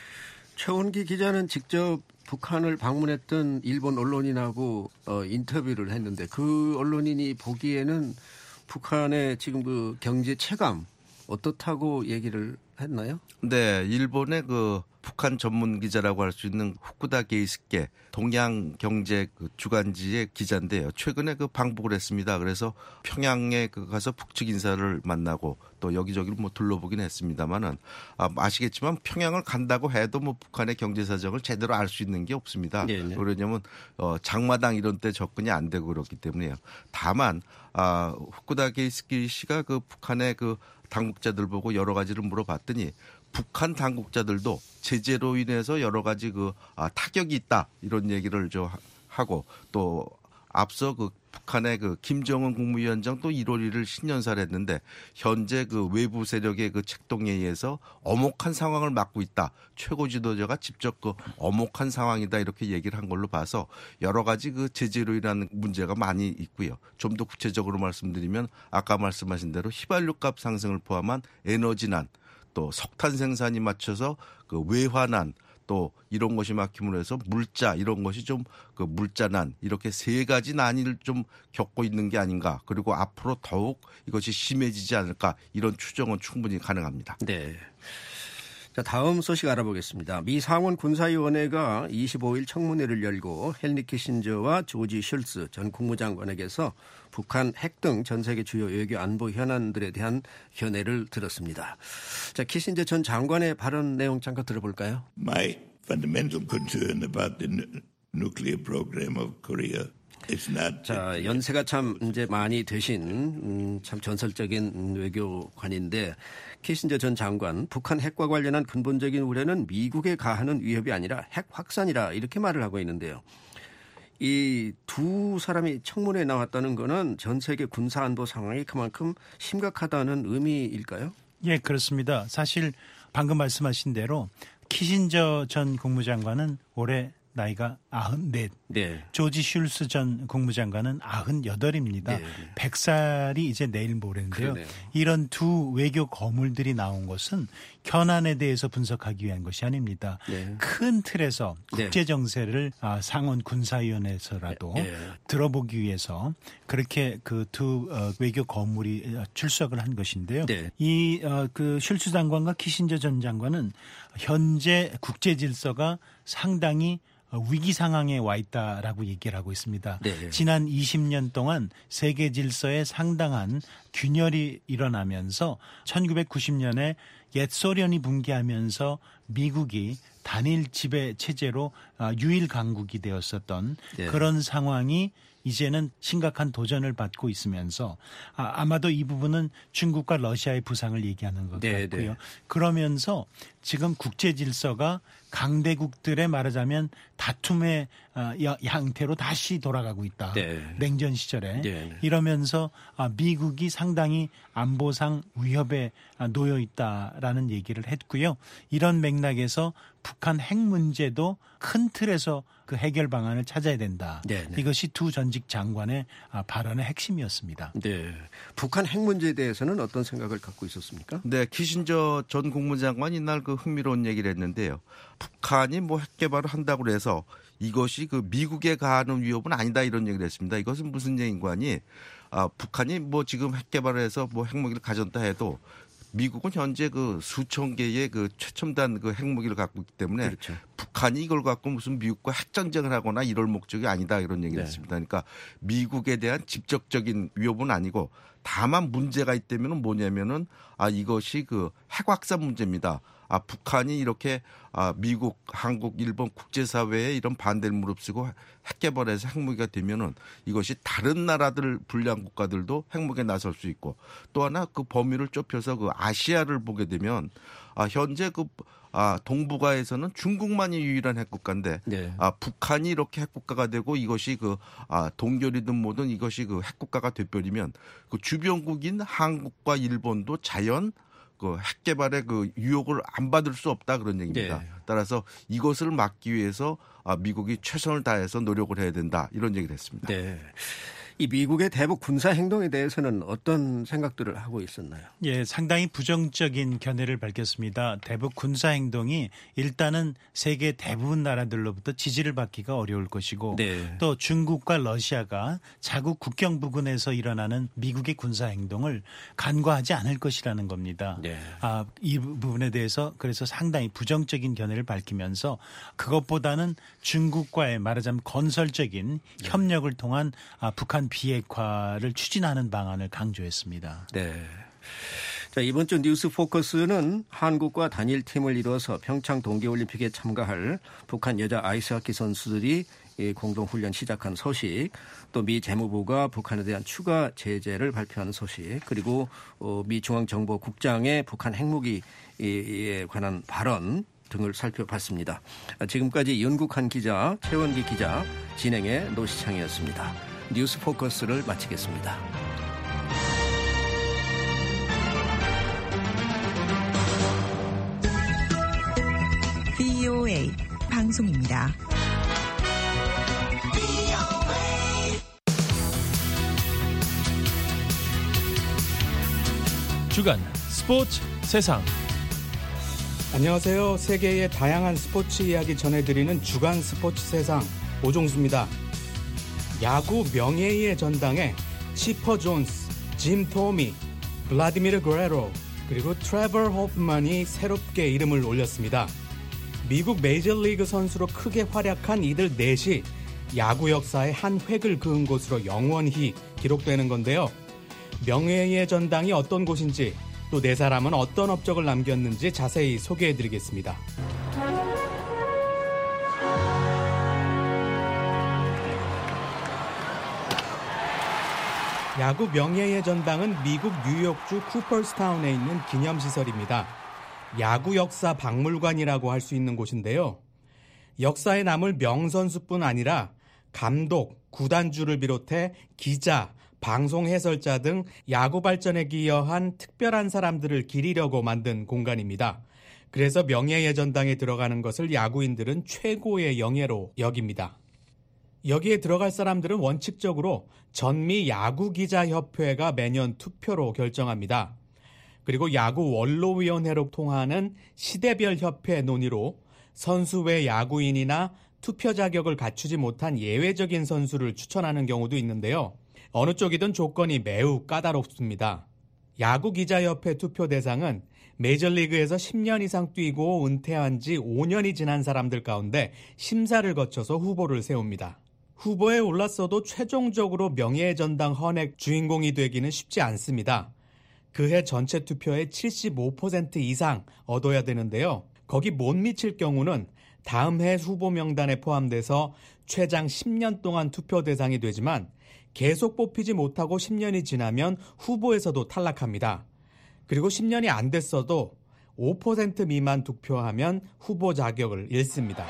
최원기 기자는 직접 북한을 방문했던 일본 언론인하고 어, 인터뷰를 했는데 그 언론인이 보기에는 북한의 지금 그 경제 체감 어떻다고 얘기를 했나요? 네, 일본의 그 북한 전문 기자라고 할 수 있는 후쿠다 게이스케 동양 경제 그 주간지의 기자인데요. 최근에 그 방북을 했습니다. 그래서 평양에 그 가서 북측 인사를 만나고 또 여기저기를 뭐 둘러보긴 했습니다만은 아, 아시겠지만 평양을 간다고 해도 뭐 북한의 경제 사정을 제대로 알 수 있는 게 없습니다. 네네. 왜냐하면 어, 장마당 이런 때 접근이 안 되고 그렇기 때문에요. 다만 아, 후쿠다 게이스케 씨가 그 북한의 그 당국자들 보고 여러 가지를 물어봤더니 북한 당국자들도 제재로 인해서 여러 가지 그 아, 타격이 있다 이런 얘기를 저 하고 또 앞서 그 북한의 그 김정은 국무위원장 또 일월 일일 신년사를 했는데 현재 그 외부 세력의 그 책동에 의해서 엄혹한 상황을 맞고 있다. 최고 지도자가 직접 그 엄혹한 상황이다 이렇게 얘기를 한 걸로 봐서 여러 가지 그 제재로 인한 문제가 많이 있고요. 좀 더 구체적으로 말씀드리면 아까 말씀하신 대로 휘발유값 상승을 포함한 에너지난 또 석탄 생산이 맞춰서 그 외화난 또 이런 것이 막힘으로 해서 물자 이런 것이 좀 그 물자난 이렇게 세 가지 난이를 좀 겪고 있는 게 아닌가. 그리고 앞으로 더욱 이것이 심해지지 않을까 이런 추정은 충분히 가능합니다. 네. 자, 다음 소식 알아보겠습니다. 미 상원 군사위원회가 이십오일 청문회를 열고 헨리 키신저와 조지 슐츠 전 국무장관에게서 북한 핵 등 전 세계 주요 외교 안보 현안들에 대한 견해를 들었습니다. 자, 키신저 전 장관의 발언 내용 잠깐 들어볼까요? My fundamental concern about the nuclear program of Korea. 자, 연세가 참 이제 많이 되신 음, 참 전설적인 외교관인데 키신저 전 장관 북한 핵과 관련한 근본적인 우려는 미국에 가하는 위협이 아니라 핵 확산이라 이렇게 말을 하고 있는데요. 이 두 사람이 청문회에 나왔다는 거는 전 세계 군사 안보 상황이 그만큼 심각하다는 의미일까요? 예, 그렇습니다. 사실 방금 말씀하신 대로 키신저 전 국무장관은 올해 나이가 아흔넷. 네. 조지 슐스 전 국무장관은 아흔여덟입니다. 네. 백 살이 이제 내일 모레인데요. 그러네요. 이런 두 외교 거물들이 나온 것은 현안에 대해서 분석하기 위한 것이 아닙니다. 네. 큰 틀에서 네. 국제 정세를 상원 군사위원회에서라도 네. 들어보기 위해서 그렇게 그 두 외교 거물이 출석을 한 것인데요. 네. 이 그 슐츠 장관과 키신저 전 장관은 현재 국제 질서가 상당히 위기 상황에 와 있다라고 얘기를 하고 있습니다. 네. 지난 이십 년 동안 세계 질서에 상당한 균열이 일어나면서 천구백구십 년에 옛 소련이 붕괴하면서 미국이 단일 지배 체제로 유일 강국이 되었었던 네. 그런 상황이 이제는 심각한 도전을 받고 있으면서 아마도 이 부분은 중국과 러시아의 부상을 얘기하는 것 네, 같고요. 네. 그러면서 지금 국제 질서가 강대국들의 말하자면 다툼의 형태로 다시 돌아가고 있다. 네. 냉전 시절에. 네. 이러면서 미국이 상당히 안보상 위협에 놓여 있다라는 얘기를 했고요. 이런 맥락에서 북한 핵 문제도 큰 틀에서 그 해결 방안을 찾아야 된다. 네, 네. 이것이 두 전직 장관의 발언의 핵심이었습니다. 네. 북한 핵 문제에 대해서는 어떤 생각을 갖고 있었습니까? 네, 키신저 전 국무장관이 이날 그 흥미로운 얘기를 했는데요. 북한이 뭐 핵 개발을 한다고 해서 이것이 그 미국에 가하는 위협은 아니다 이런 얘기를 했습니다. 이것은 무슨 얘기인가니? 아, 북한이 뭐 지금 핵 개발을 해서 뭐 핵무기를 가졌다 해도 미국은 현재 그 수천 개의 그 최첨단 그 핵무기를 갖고 있기 때문에 그렇죠. 북한이 이걸 갖고 무슨 미국과 핵전쟁을 하거나 이럴 목적이 아니다 이런 얘기를 네. 했습니다. 그러니까 미국에 대한 직접적인 위협은 아니고 다만 문제가 있다면 뭐냐면은 아 이것이 그 핵확산 문제입니다. 아 북한이 이렇게 아 미국, 한국, 일본 국제사회에 이런 반대를 무릅쓰고 핵 개발해서 핵무기가 되면은 이것이 다른 나라들 불량 국가들도 핵무기에 나설 수 있고 또 하나 그 범위를 좁혀서 그 아시아를 보게 되면 아 현재 그 아 동북아에서는 중국만이 유일한 핵국가인데 네. 아 북한이 이렇게 핵국가가 되고 이것이 그 아 동결이든 뭐든 이것이 그 핵국가가 돼버리면 그 주변국인 한국과 일본도 자연 그 핵 개발의 그 유혹을 안 받을 수 없다 그런 얘기입니다. 네. 따라서 이것을 막기 위해서 아 미국이 최선을 다해서 노력을 해야 된다 이런 얘기를 했습니다. 네. 이 미국의 대북 군사 행동에 대해서는 어떤 생각들을 하고 있었나요? 예, 상당히 부정적인 견해를 밝혔습니다. 대북 군사 행동이 일단은 세계 대부분 나라들로부터 지지를 받기가 어려울 것이고 네. 또 중국과 러시아가 자국 국경 부근에서 일어나는 미국의 군사 행동을 간과하지 않을 것이라는 겁니다. 네. 아, 이 부분에 대해서 그래서 상당히 부정적인 견해를 밝히면서 그것보다는 중국과의 말하자면 건설적인 네. 협력을 통한 아, 북한 비핵화를 추진하는 방안을 강조했습니다. 네. 자, 이번 주 뉴스 포커스는 한국과 단일팀을 이뤄서 평창 동계올림픽에 참가할 북한 여자 아이스하키 선수들이 공동훈련 시작한 소식, 또 미 재무부가 북한에 대한 추가 제재를 발표하는 소식, 그리고 미 중앙정보국장의 북한 핵무기에 관한 발언 등을 살펴봤습니다. 지금까지 윤국한 기자, 최원기 기자, 진행의 노시창이었습니다. 뉴스 포커스를 마치겠습니다. 브이오에이 방송입니다. 주간 스포츠 세상. 안녕하세요. 세계의 다양한 스포츠 이야기 전해드리는 주간 스포츠 세상 오종수입니다. 야구 명예의 전당에 치퍼 존스, 짐 토미, 블라디미르 그레로 그리고 트레버 호프만이 새롭게 이름을 올렸습니다. 미국 메이저리그 선수로 크게 활약한 이들 넷이 야구 역사의 한 획을 그은 곳으로 영원히 기록되는 건데요. 명예의 전당이 어떤 곳인지 또 네 사람은 어떤 업적을 남겼는지 자세히 소개해드리겠습니다. 야구 명예의 전당은 미국 뉴욕주 쿠퍼스타운에 있는 기념시설입니다. 야구 역사 박물관이라고 할 수 있는 곳인데요. 역사에 남을 명선수뿐 아니라 감독, 구단주를 비롯해 기자, 방송 해설자 등 야구 발전에 기여한 특별한 사람들을 기리려고 만든 공간입니다. 그래서 명예의 전당에 들어가는 것을 야구인들은 최고의 영예로 여깁니다. 여기에 들어갈 사람들은 원칙적으로 전미 야구기자협회가 매년 투표로 결정합니다. 그리고 야구 원로위원회로 통하는 시대별 협회 논의로 선수 외 야구인이나 투표 자격을 갖추지 못한 예외적인 선수를 추천하는 경우도 있는데요. 어느 쪽이든 조건이 매우 까다롭습니다. 야구기자협회 투표 대상은 메이저리그에서 십 년 이상 뛰고 은퇴한 지 오 년이 지난 사람들 가운데 심사를 거쳐서 후보를 세웁니다. 후보에 올랐어도 최종적으로 명예의 전당 헌액 주인공이 되기는 쉽지 않습니다. 그해 전체 투표의 칠십오 퍼센트 이상 얻어야 되는데요. 거기 못 미칠 경우는 다음 해 후보 명단에 포함돼서 최장 십 년 동안 투표 대상이 되지만 계속 뽑히지 못하고 십 년이 지나면 후보에서도 탈락합니다. 그리고 십 년이 안 됐어도 오 퍼센트 미만 득표하면 후보 자격을 잃습니다.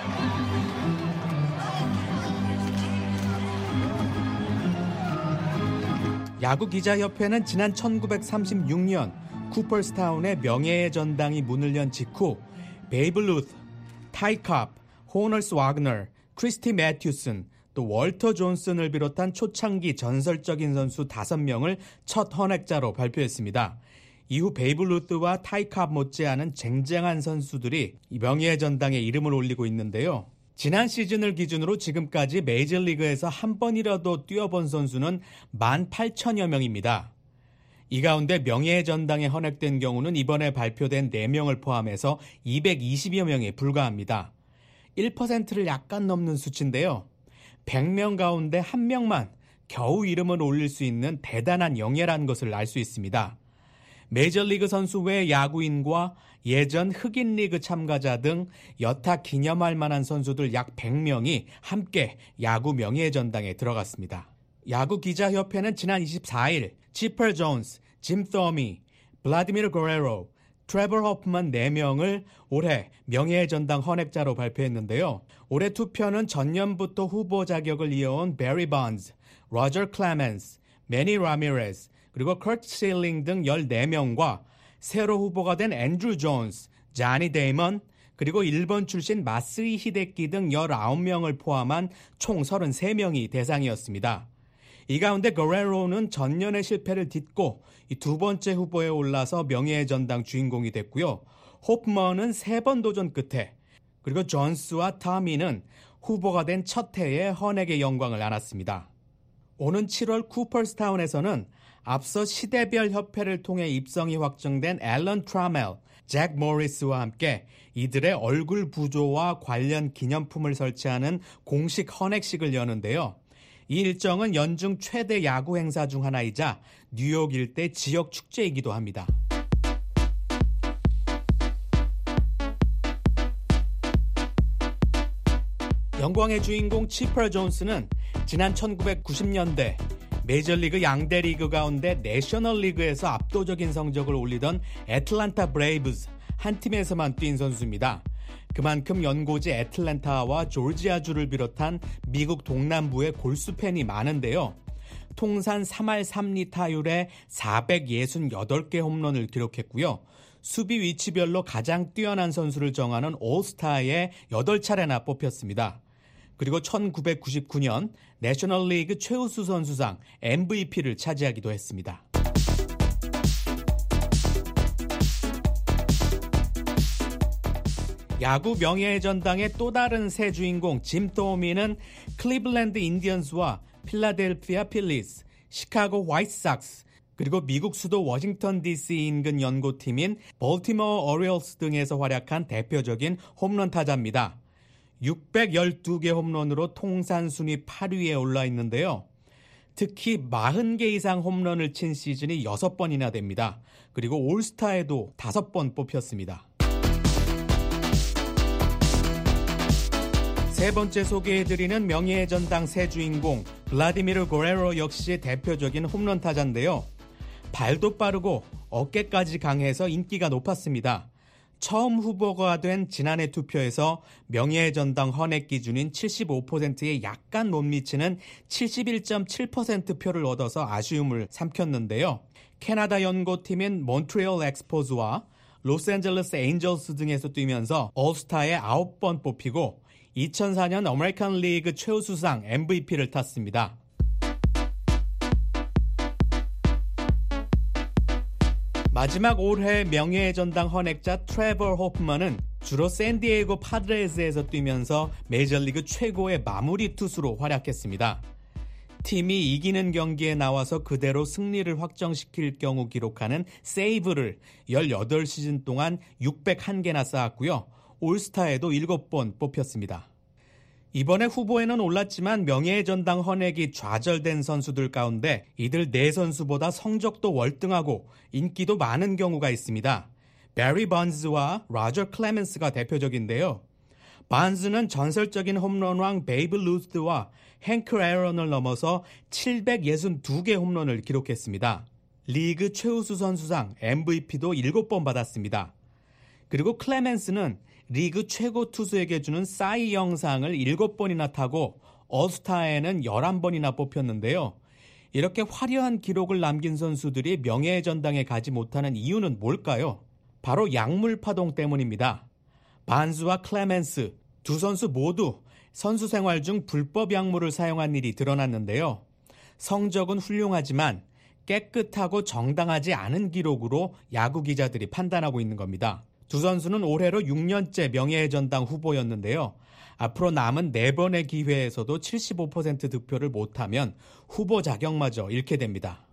야구기자협회는 지난 천구백삼십육 년 쿠퍼스타운의 명예의 전당이 문을 연 직후 베이브 루스, 타이 캅, 호너스 와그너, 크리스티 매튜슨, 또 월터 존슨을 비롯한 초창기 전설적인 선수 다섯 명을 첫 헌액자로 발표했습니다. 이후 베이브 루스와 타이 캅 못지않은 쟁쟁한 선수들이 명예의 전당에 이름을 올리고 있는데요. 지난 시즌을 기준으로 지금까지 메이저리그에서 한 번이라도 뛰어본 선수는 만 팔천여 명입니다. 이 가운데 명예의 전당에 헌액된 경우는 이번에 발표된 네 명을 포함해서 이백이십여 명에 불과합니다. 일 퍼센트를 약간 넘는 수치인데요. 백 명 가운데 한 명만 겨우 이름을 올릴 수 있는 대단한 영예라는 것을 알 수 있습니다. 메이저리그 선수 외 야구인과 예전 흑인 리그 참가자 등 여타 기념할 만한 선수들 약 백 명이 함께 야구 명예의 전당에 들어갔습니다. 야구기자협회는 지난 이십사 일 치퍼 존스, 짐 토미, 블라디미르 거레로, 트레버 호프만 네 명을 올해 명예의 전당 헌액자로 발표했는데요. 올해 투표는 전년부터 후보 자격을 이어온 베리 본즈, 로저 클레멘스, 매니 라미레스, 그리고 커트 실링 등 열네 명과 새로 후보가 된 앤드루 존스, 자니 데이먼, 그리고 일본 출신 마스이 히데키 등 열아홉 명을 포함한 총 서른세 명이 대상이었습니다. 이 가운데 거레로는 전년의 실패를 딛고 이 두 번째 후보에 올라서 명예의 전당 주인공이 됐고요. 호프먼은 세 번 도전 끝에, 그리고 존스와 타미는 후보가 된 첫 해에 헌액의 영광을 안았습니다. 오는 칠월 쿠퍼스타운에서는 앞서 시대별 협회를 통해 입성이 확정된 앨런 트라멜, 잭 모리스와 함께 이들의 얼굴 부조와 관련 기념품을 설치하는 공식 헌액식을 여는데요. 이 일정은 연중 최대 야구 행사 중 하나이자 뉴욕 일대 지역 축제이기도 합니다. 영광의 주인공 치퍼 존스는 지난 천구백구십 년대 메이저리그 양대 리그 가운데 내셔널리그에서 압도적인 성적을 올리던 애틀랜타 브레이브스 한 팀에서만 뛴 선수입니다. 그만큼 연고지 애틀랜타와 조지아주를 비롯한 미국 동남부에 골수 팬이 많은데요. 통산 삼 할 삼 리 타율에 사백육십팔 개 홈런을 기록했고요. 수비 위치별로 가장 뛰어난 선수를 정하는 올스타에 여덟 차례나 뽑혔습니다. 그리고 천구백구십구 년 내셔널리그 최우수 선수상 엠브이피를 차지하기도 했습니다. 야구 명예의 전당의 또 다른 새 주인공 짐 토미는 클리블랜드 인디언스와 필라델피아 필리스, 시카고 화이트삭스, 그리고 미국 수도 워싱턴 디씨 인근 연고팀인 볼티모어 오리올스 등에서 활약한 대표적인 홈런 타자입니다. 육백십이 개 홈런으로 통산 순위 팔 위에 올라 있는데요. 특히 사십 개 이상 홈런을 친 시즌이 여섯 번이나 됩니다. 그리고 올스타에도 다섯 번 뽑혔습니다. 세 번째 소개해드리는 명예의 전당 새 주인공 블라디미르 거레로 역시 대표적인 홈런 타자인데요. 발도 빠르고 어깨까지 강해서 인기가 높았습니다. 처음 후보가 된 지난해 투표에서 명예의 전당 헌액 기준인 칠십오 퍼센트에 약간 못 미치는 칠십일 점 칠 퍼센트 표를 얻어서 아쉬움을 삼켰는데요. 캐나다 연고팀인 몬트리올 엑스포즈와 로스앤젤레스 에인절스 등에서 뛰면서 올스타에 아홉 번 뽑히고 이천사 년 아메리칸 리그 최우수상 엠브이피를 탔습니다. 마지막 올해 명예의 전당 헌액자 트레버 호프먼은 주로 샌디에이고 파드레스에서 뛰면서 메이저리그 최고의 마무리 투수로 활약했습니다. 팀이 이기는 경기에 나와서 그대로 승리를 확정시킬 경우 기록하는 세이브를 열여덟 시즌 동안 육백일 개나 쌓았고요. 올스타에도 일곱 번 뽑혔습니다. 이번에 후보에는 올랐지만 명예의 전당 헌액이 좌절된 선수들 가운데 이들 네 선수보다 성적도 월등하고 인기도 많은 경우가 있습니다. 베리 번즈와 로저 클레멘스가 대표적인데요. 번즈는 전설적인 홈런왕 베이브 루스와 행크 에런을 넘어서 칠백육십이 개 홈런을 기록했습니다. 리그 최우수 선수상 엠브이피도 일곱 번 받았습니다. 그리고 클레멘스는 리그 최고 투수에게 주는 사이 영상을 일곱 번이나 타고 올스타에는 열한 번이나 뽑혔는데요. 이렇게 화려한 기록을 남긴 선수들이 명예의 전당에 가지 못하는 이유는 뭘까요? 바로 약물 파동 때문입니다. 번즈와 클레멘스 두 선수 모두 선수 생활 중 불법 약물을 사용한 일이 드러났는데요. 성적은 훌륭하지만 깨끗하고 정당하지 않은 기록으로 야구 기자들이 판단하고 있는 겁니다. 두 선수는 올해로 육 년째 명예의 전당 후보였는데요. 앞으로 남은 네 번의 기회에서도 칠십오 퍼센트 득표를 못하면 후보 자격마저 잃게 됩니다.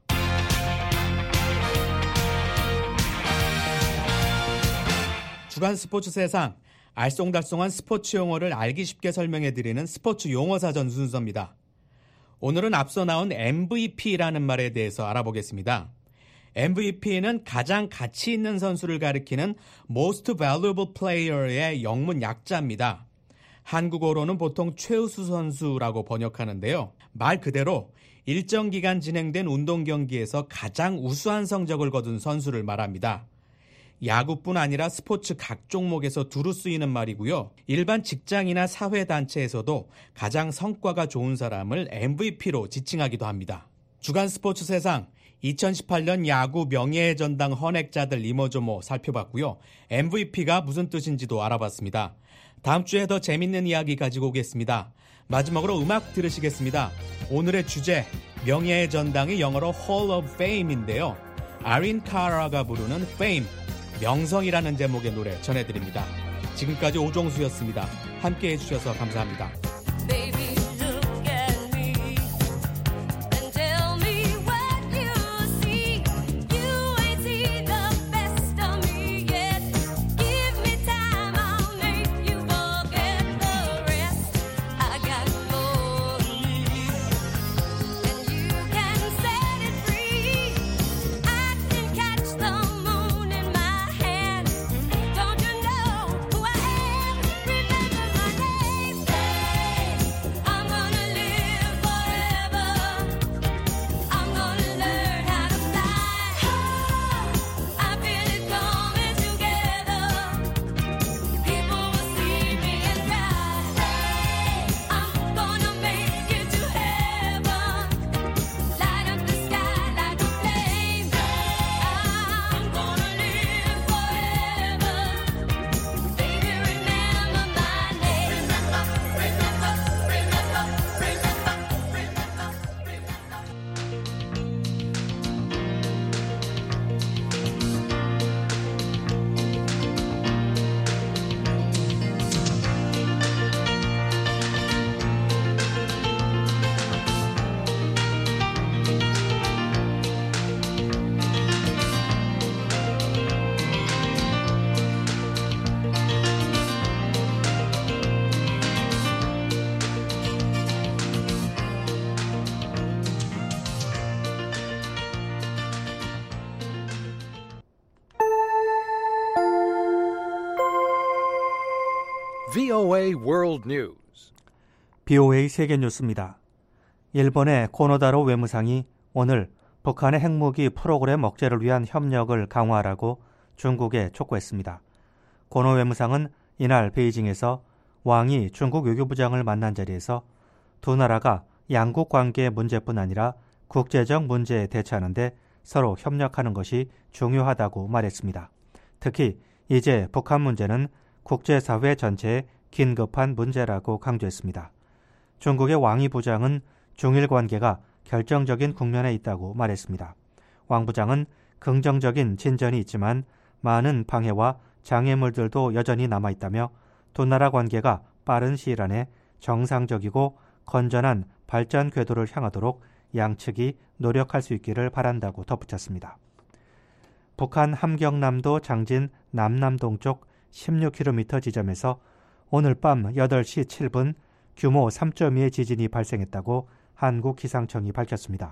주간 스포츠 세상, 알쏭달쏭한 스포츠 용어를 알기 쉽게 설명해드리는 스포츠 용어사전 순서입니다. 오늘은 앞서 나온 엠브이피라는 말에 대해서 알아보겠습니다. 엠브이피는 가장 가치 있는 선수를 가리키는 Most Valuable Player의 영문 약자입니다. 한국어로는 보통 최우수 선수라고 번역하는데요. 말 그대로 일정 기간 진행된 운동 경기에서 가장 우수한 성적을 거둔 선수를 말합니다. 야구뿐 아니라 스포츠 각 종목에서 두루 쓰이는 말이고요. 일반 직장이나 사회단체에서도 가장 성과가 좋은 사람을 엠브이피로 지칭하기도 합니다. 주간 스포츠 세상, 이천십팔 년 야구 명예의 전당 헌액자들 이모저모 살펴봤고요. 엠브이피가 무슨 뜻인지도 알아봤습니다. 다음 주에 더 재밌는 이야기 가지고 오겠습니다. 마지막으로 음악 들으시겠습니다. 오늘의 주제, 명예의 전당이 영어로 Hall of Fame인데요. 아린 카라가 부르는 Fame, 명성이라는 제목의 노래 전해드립니다. 지금까지 오종수였습니다. 함께해 주셔서 감사합니다. 브이오에이 World News. 브이오에이 세계 뉴스입니다. 일본의 코노다로 외무상이 오늘 북한의 핵무기 프로그램 억제를 위한 협력을 강화하라고 중국에 촉구했습니다. 고노 외무상은 이날 베이징에서 왕이 중국 외교부장을 만난 자리에서 두 나라가 양국 관계 문제뿐 아니라 국제적 문제에 대처하는 데 서로 협력하는 것이 중요하다고 말했습니다. 특히 이제 북한 문제는 국제사회 전체의 긴급한 문제라고 강조했습니다. 중국의 왕이 부장은 중일 관계가 결정적인 국면에 있다고 말했습니다. 왕 부장은 긍정적인 진전이 있지만 많은 방해와 장애물들도 여전히 남아있다며 두 나라 관계가 빠른 시일 안에 정상적이고 건전한 발전 궤도를 향하도록 양측이 노력할 수 있기를 바란다고 덧붙였습니다. 북한 함경남도 장진 남남동쪽 십육 킬로미터 지점에서 오늘 밤 여덟 시 칠 분 규모 삼 점 이의 지진이 발생했다고 한국기상청이 밝혔습니다.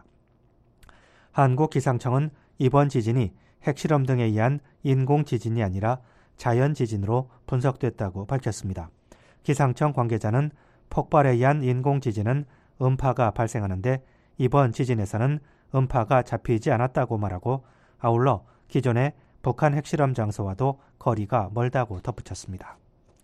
한국기상청은 이번 지진이 핵실험 등에 의한 인공지진이 아니라 자연지진으로 분석됐다고 밝혔습니다. 기상청 관계자는 폭발에 의한 인공지진은 음파가 발생하는데 이번 지진에서는 음파가 잡히지 않았다고 말하고 아울러 기존의 북한 핵실험 장소와도 거리가 멀다고 덧붙였습니다.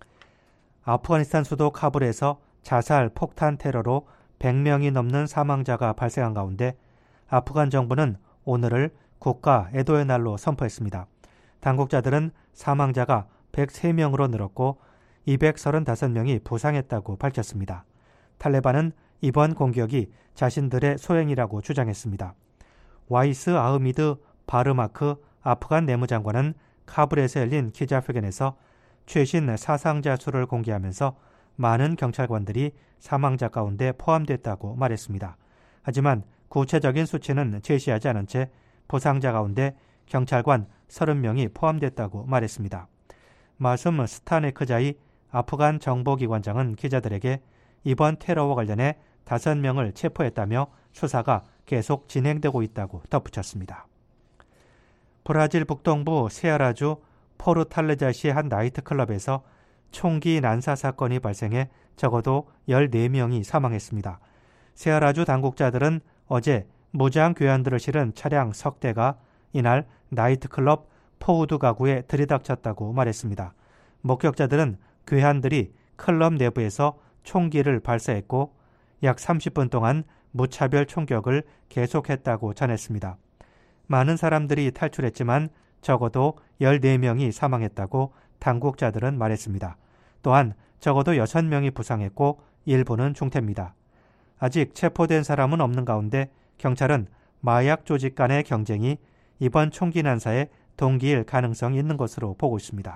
아프가니스탄 수도 카불에서 자살 폭탄 테러로 백 명이 넘는 사망자가 발생한 가운데 아프간 정부는 오늘을 국가 애도의 날로 선포했습니다. 당국자들은 사망자가 백삼 명으로 늘었고 이백삼십오 명이 부상했다고 밝혔습니다. 탈레반은 이번 공격이 자신들의 소행이라고 주장했습니다. 와이스 아흐미드 바르마크 아프간 내무장관은 카불에서 열린 기자회견에서 최신 사상자 수를 공개하면서 많은 경찰관들이 사망자 가운데 포함됐다고 말했습니다. 하지만 구체적인 수치는 제시하지 않은 채 부상자 가운데 경찰관 삼십 명이 포함됐다고 말했습니다. 마슴 스타네크자이 아프간 정보기관장은 기자들에게 이번 테러와 관련해 다섯 명을 체포했다며 수사가 계속 진행되고 있다고 덧붙였습니다. 브라질 북동부 세아라주 포르탈레자시의 한 나이트클럽에서 총기 난사 사건이 발생해 적어도 열네 명이 사망했습니다. 세아라주 당국자들은 어제 무장 괴한들을 실은 차량 석 대가 이날 나이트클럽 포우드 가구에 들이닥쳤다고 말했습니다. 목격자들은 괴한들이 클럽 내부에서 총기를 발사했고 약 삼십 분 동안 무차별 총격을 계속했다고 전했습니다. 많은 사람들이 탈출했지만 적어도 열네 명이 사망했다고 당국자들은 말했습니다. 또한 적어도 여섯 명이 부상했고 일부는 중태입니다. 아직 체포된 사람은 없는 가운데 경찰은 마약 조직 간의 경쟁이 이번 총기 난사의 동기일 가능성이 있는 것으로 보고 있습니다.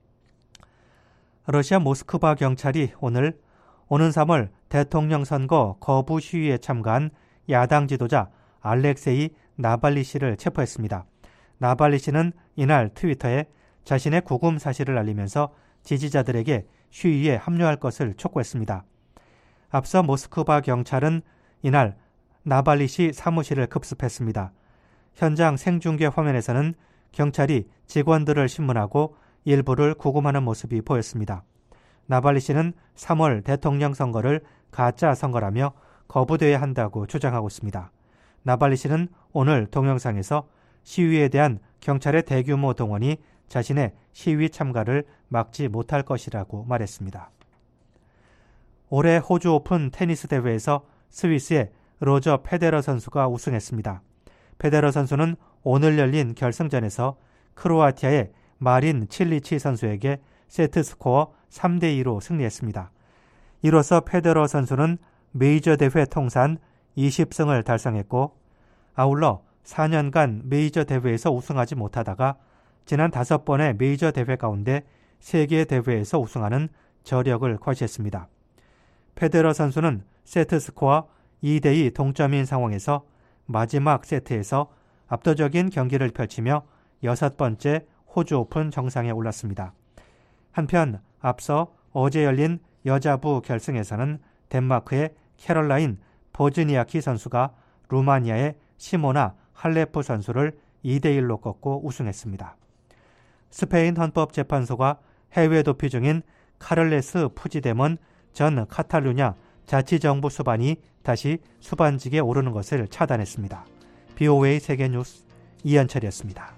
러시아 모스크바 경찰이 오늘 오는 삼월 대통령 선거 거부 시위에 참가한 야당 지도자 알렉세이 나발리 씨를 체포했습니다. 나발리 씨는 이날 트위터에 자신의 구금 사실을 알리면서 지지자들에게 시위에 합류할 것을 촉구했습니다. 앞서 모스크바 경찰은 이날 나발리 씨 사무실을 급습했습니다. 현장 생중계 화면에서는 경찰이 직원들을 신문하고 일부를 구금하는 모습이 보였습니다. 나발리 씨는 삼월 대통령 선거를 가짜 선거라며 거부돼야 한다고 주장하고 있습니다. 나발리 씨는 오늘 동영상에서 시위에 대한 경찰의 대규모 동원이 자신의 시위 참가를 막지 못할 것이라고 말했습니다. 올해 호주 오픈 테니스 대회에서 스위스의 로저 페데러 선수가 우승했습니다. 페데러 선수는 오늘 열린 결승전에서 크로아티아의 마린 칠리치 선수에게 세트 스코어 삼 대 이로 승리했습니다. 이로써 페데러 선수는 메이저 대회 통산 이십 승을 달성했고 아울러 사 년간 메이저 대회에서 우승하지 못하다가 지난 다섯 번의 메이저 대회 가운데 세 개 대회에서 우승하는 저력을 과시했습니다. 페데러 선수는 세트 스코어 이 대 이 동점인 상황에서 마지막 세트에서 압도적인 경기를 펼치며 여섯 번째 호주 오픈 정상에 올랐습니다. 한편 앞서 어제 열린 여자부 결승에서는 덴마크의 캐럴라인 보즈니아키 선수가 루마니아의 시모나 할레프 선수를 이 대 일로 꺾고 우승했습니다. 스페인 헌법재판소가 해외 도피 중인 카를레스 푸지데몬 전 카탈루냐 자치정부 수반이 다시 수반직에 오르는 것을 차단했습니다. 비오에이 세계뉴스 이현철이었습니다.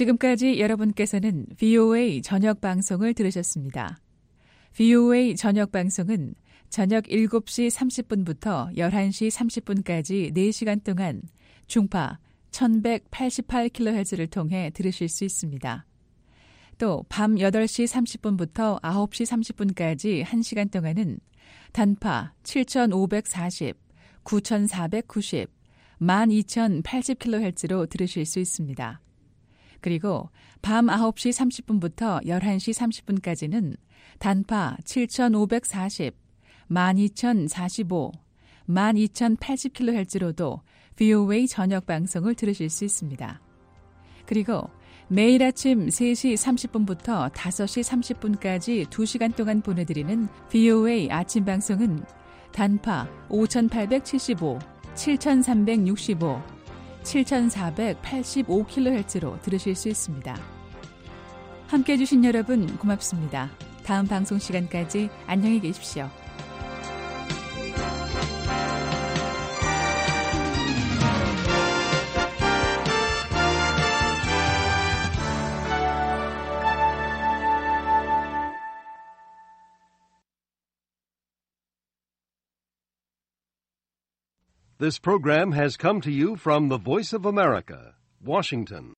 지금까지 여러분께서는 브이오에이 저녁 방송을 들으셨습니다. 브이오에이 저녁 방송은 저녁 일곱 시 삼십 분부터 열한 시 삼십 분까지 네 시간 동안 중파 천백팔십팔 킬로헤르츠를 통해 들으실 수 있습니다. 또 밤 여덟 시 삼십 분부터 아홉 시 삼십 분까지 한 시간 동안은 단파 칠천오백사십, 구천사백구십, 만 이천팔십 킬로헤르츠로 들으실 수 있습니다. 그리고 밤 아홉 시 삼십 분부터 열한 시 삼십 분까지는 단파 칠천오백사십, 만 이천사십오, 만 이천팔십 킬로헤르츠로도 브이오에이 저녁 방송을 들으실 수 있습니다. 그리고 매일 아침 세 시 삼십 분부터 다섯 시 삼십 분까지 두 시간 동안 보내드리는 브이오에이 아침 방송은 단파 오천팔백칠십오, 칠천삼백육십오, 칠천사백팔십오 킬로헤르츠로 들으실 수 있습니다. 함께해 주신 여러분 고맙습니다. 다음 방송 시간까지 안녕히 계십시오. This program has come to you from the Voice of America, Washington.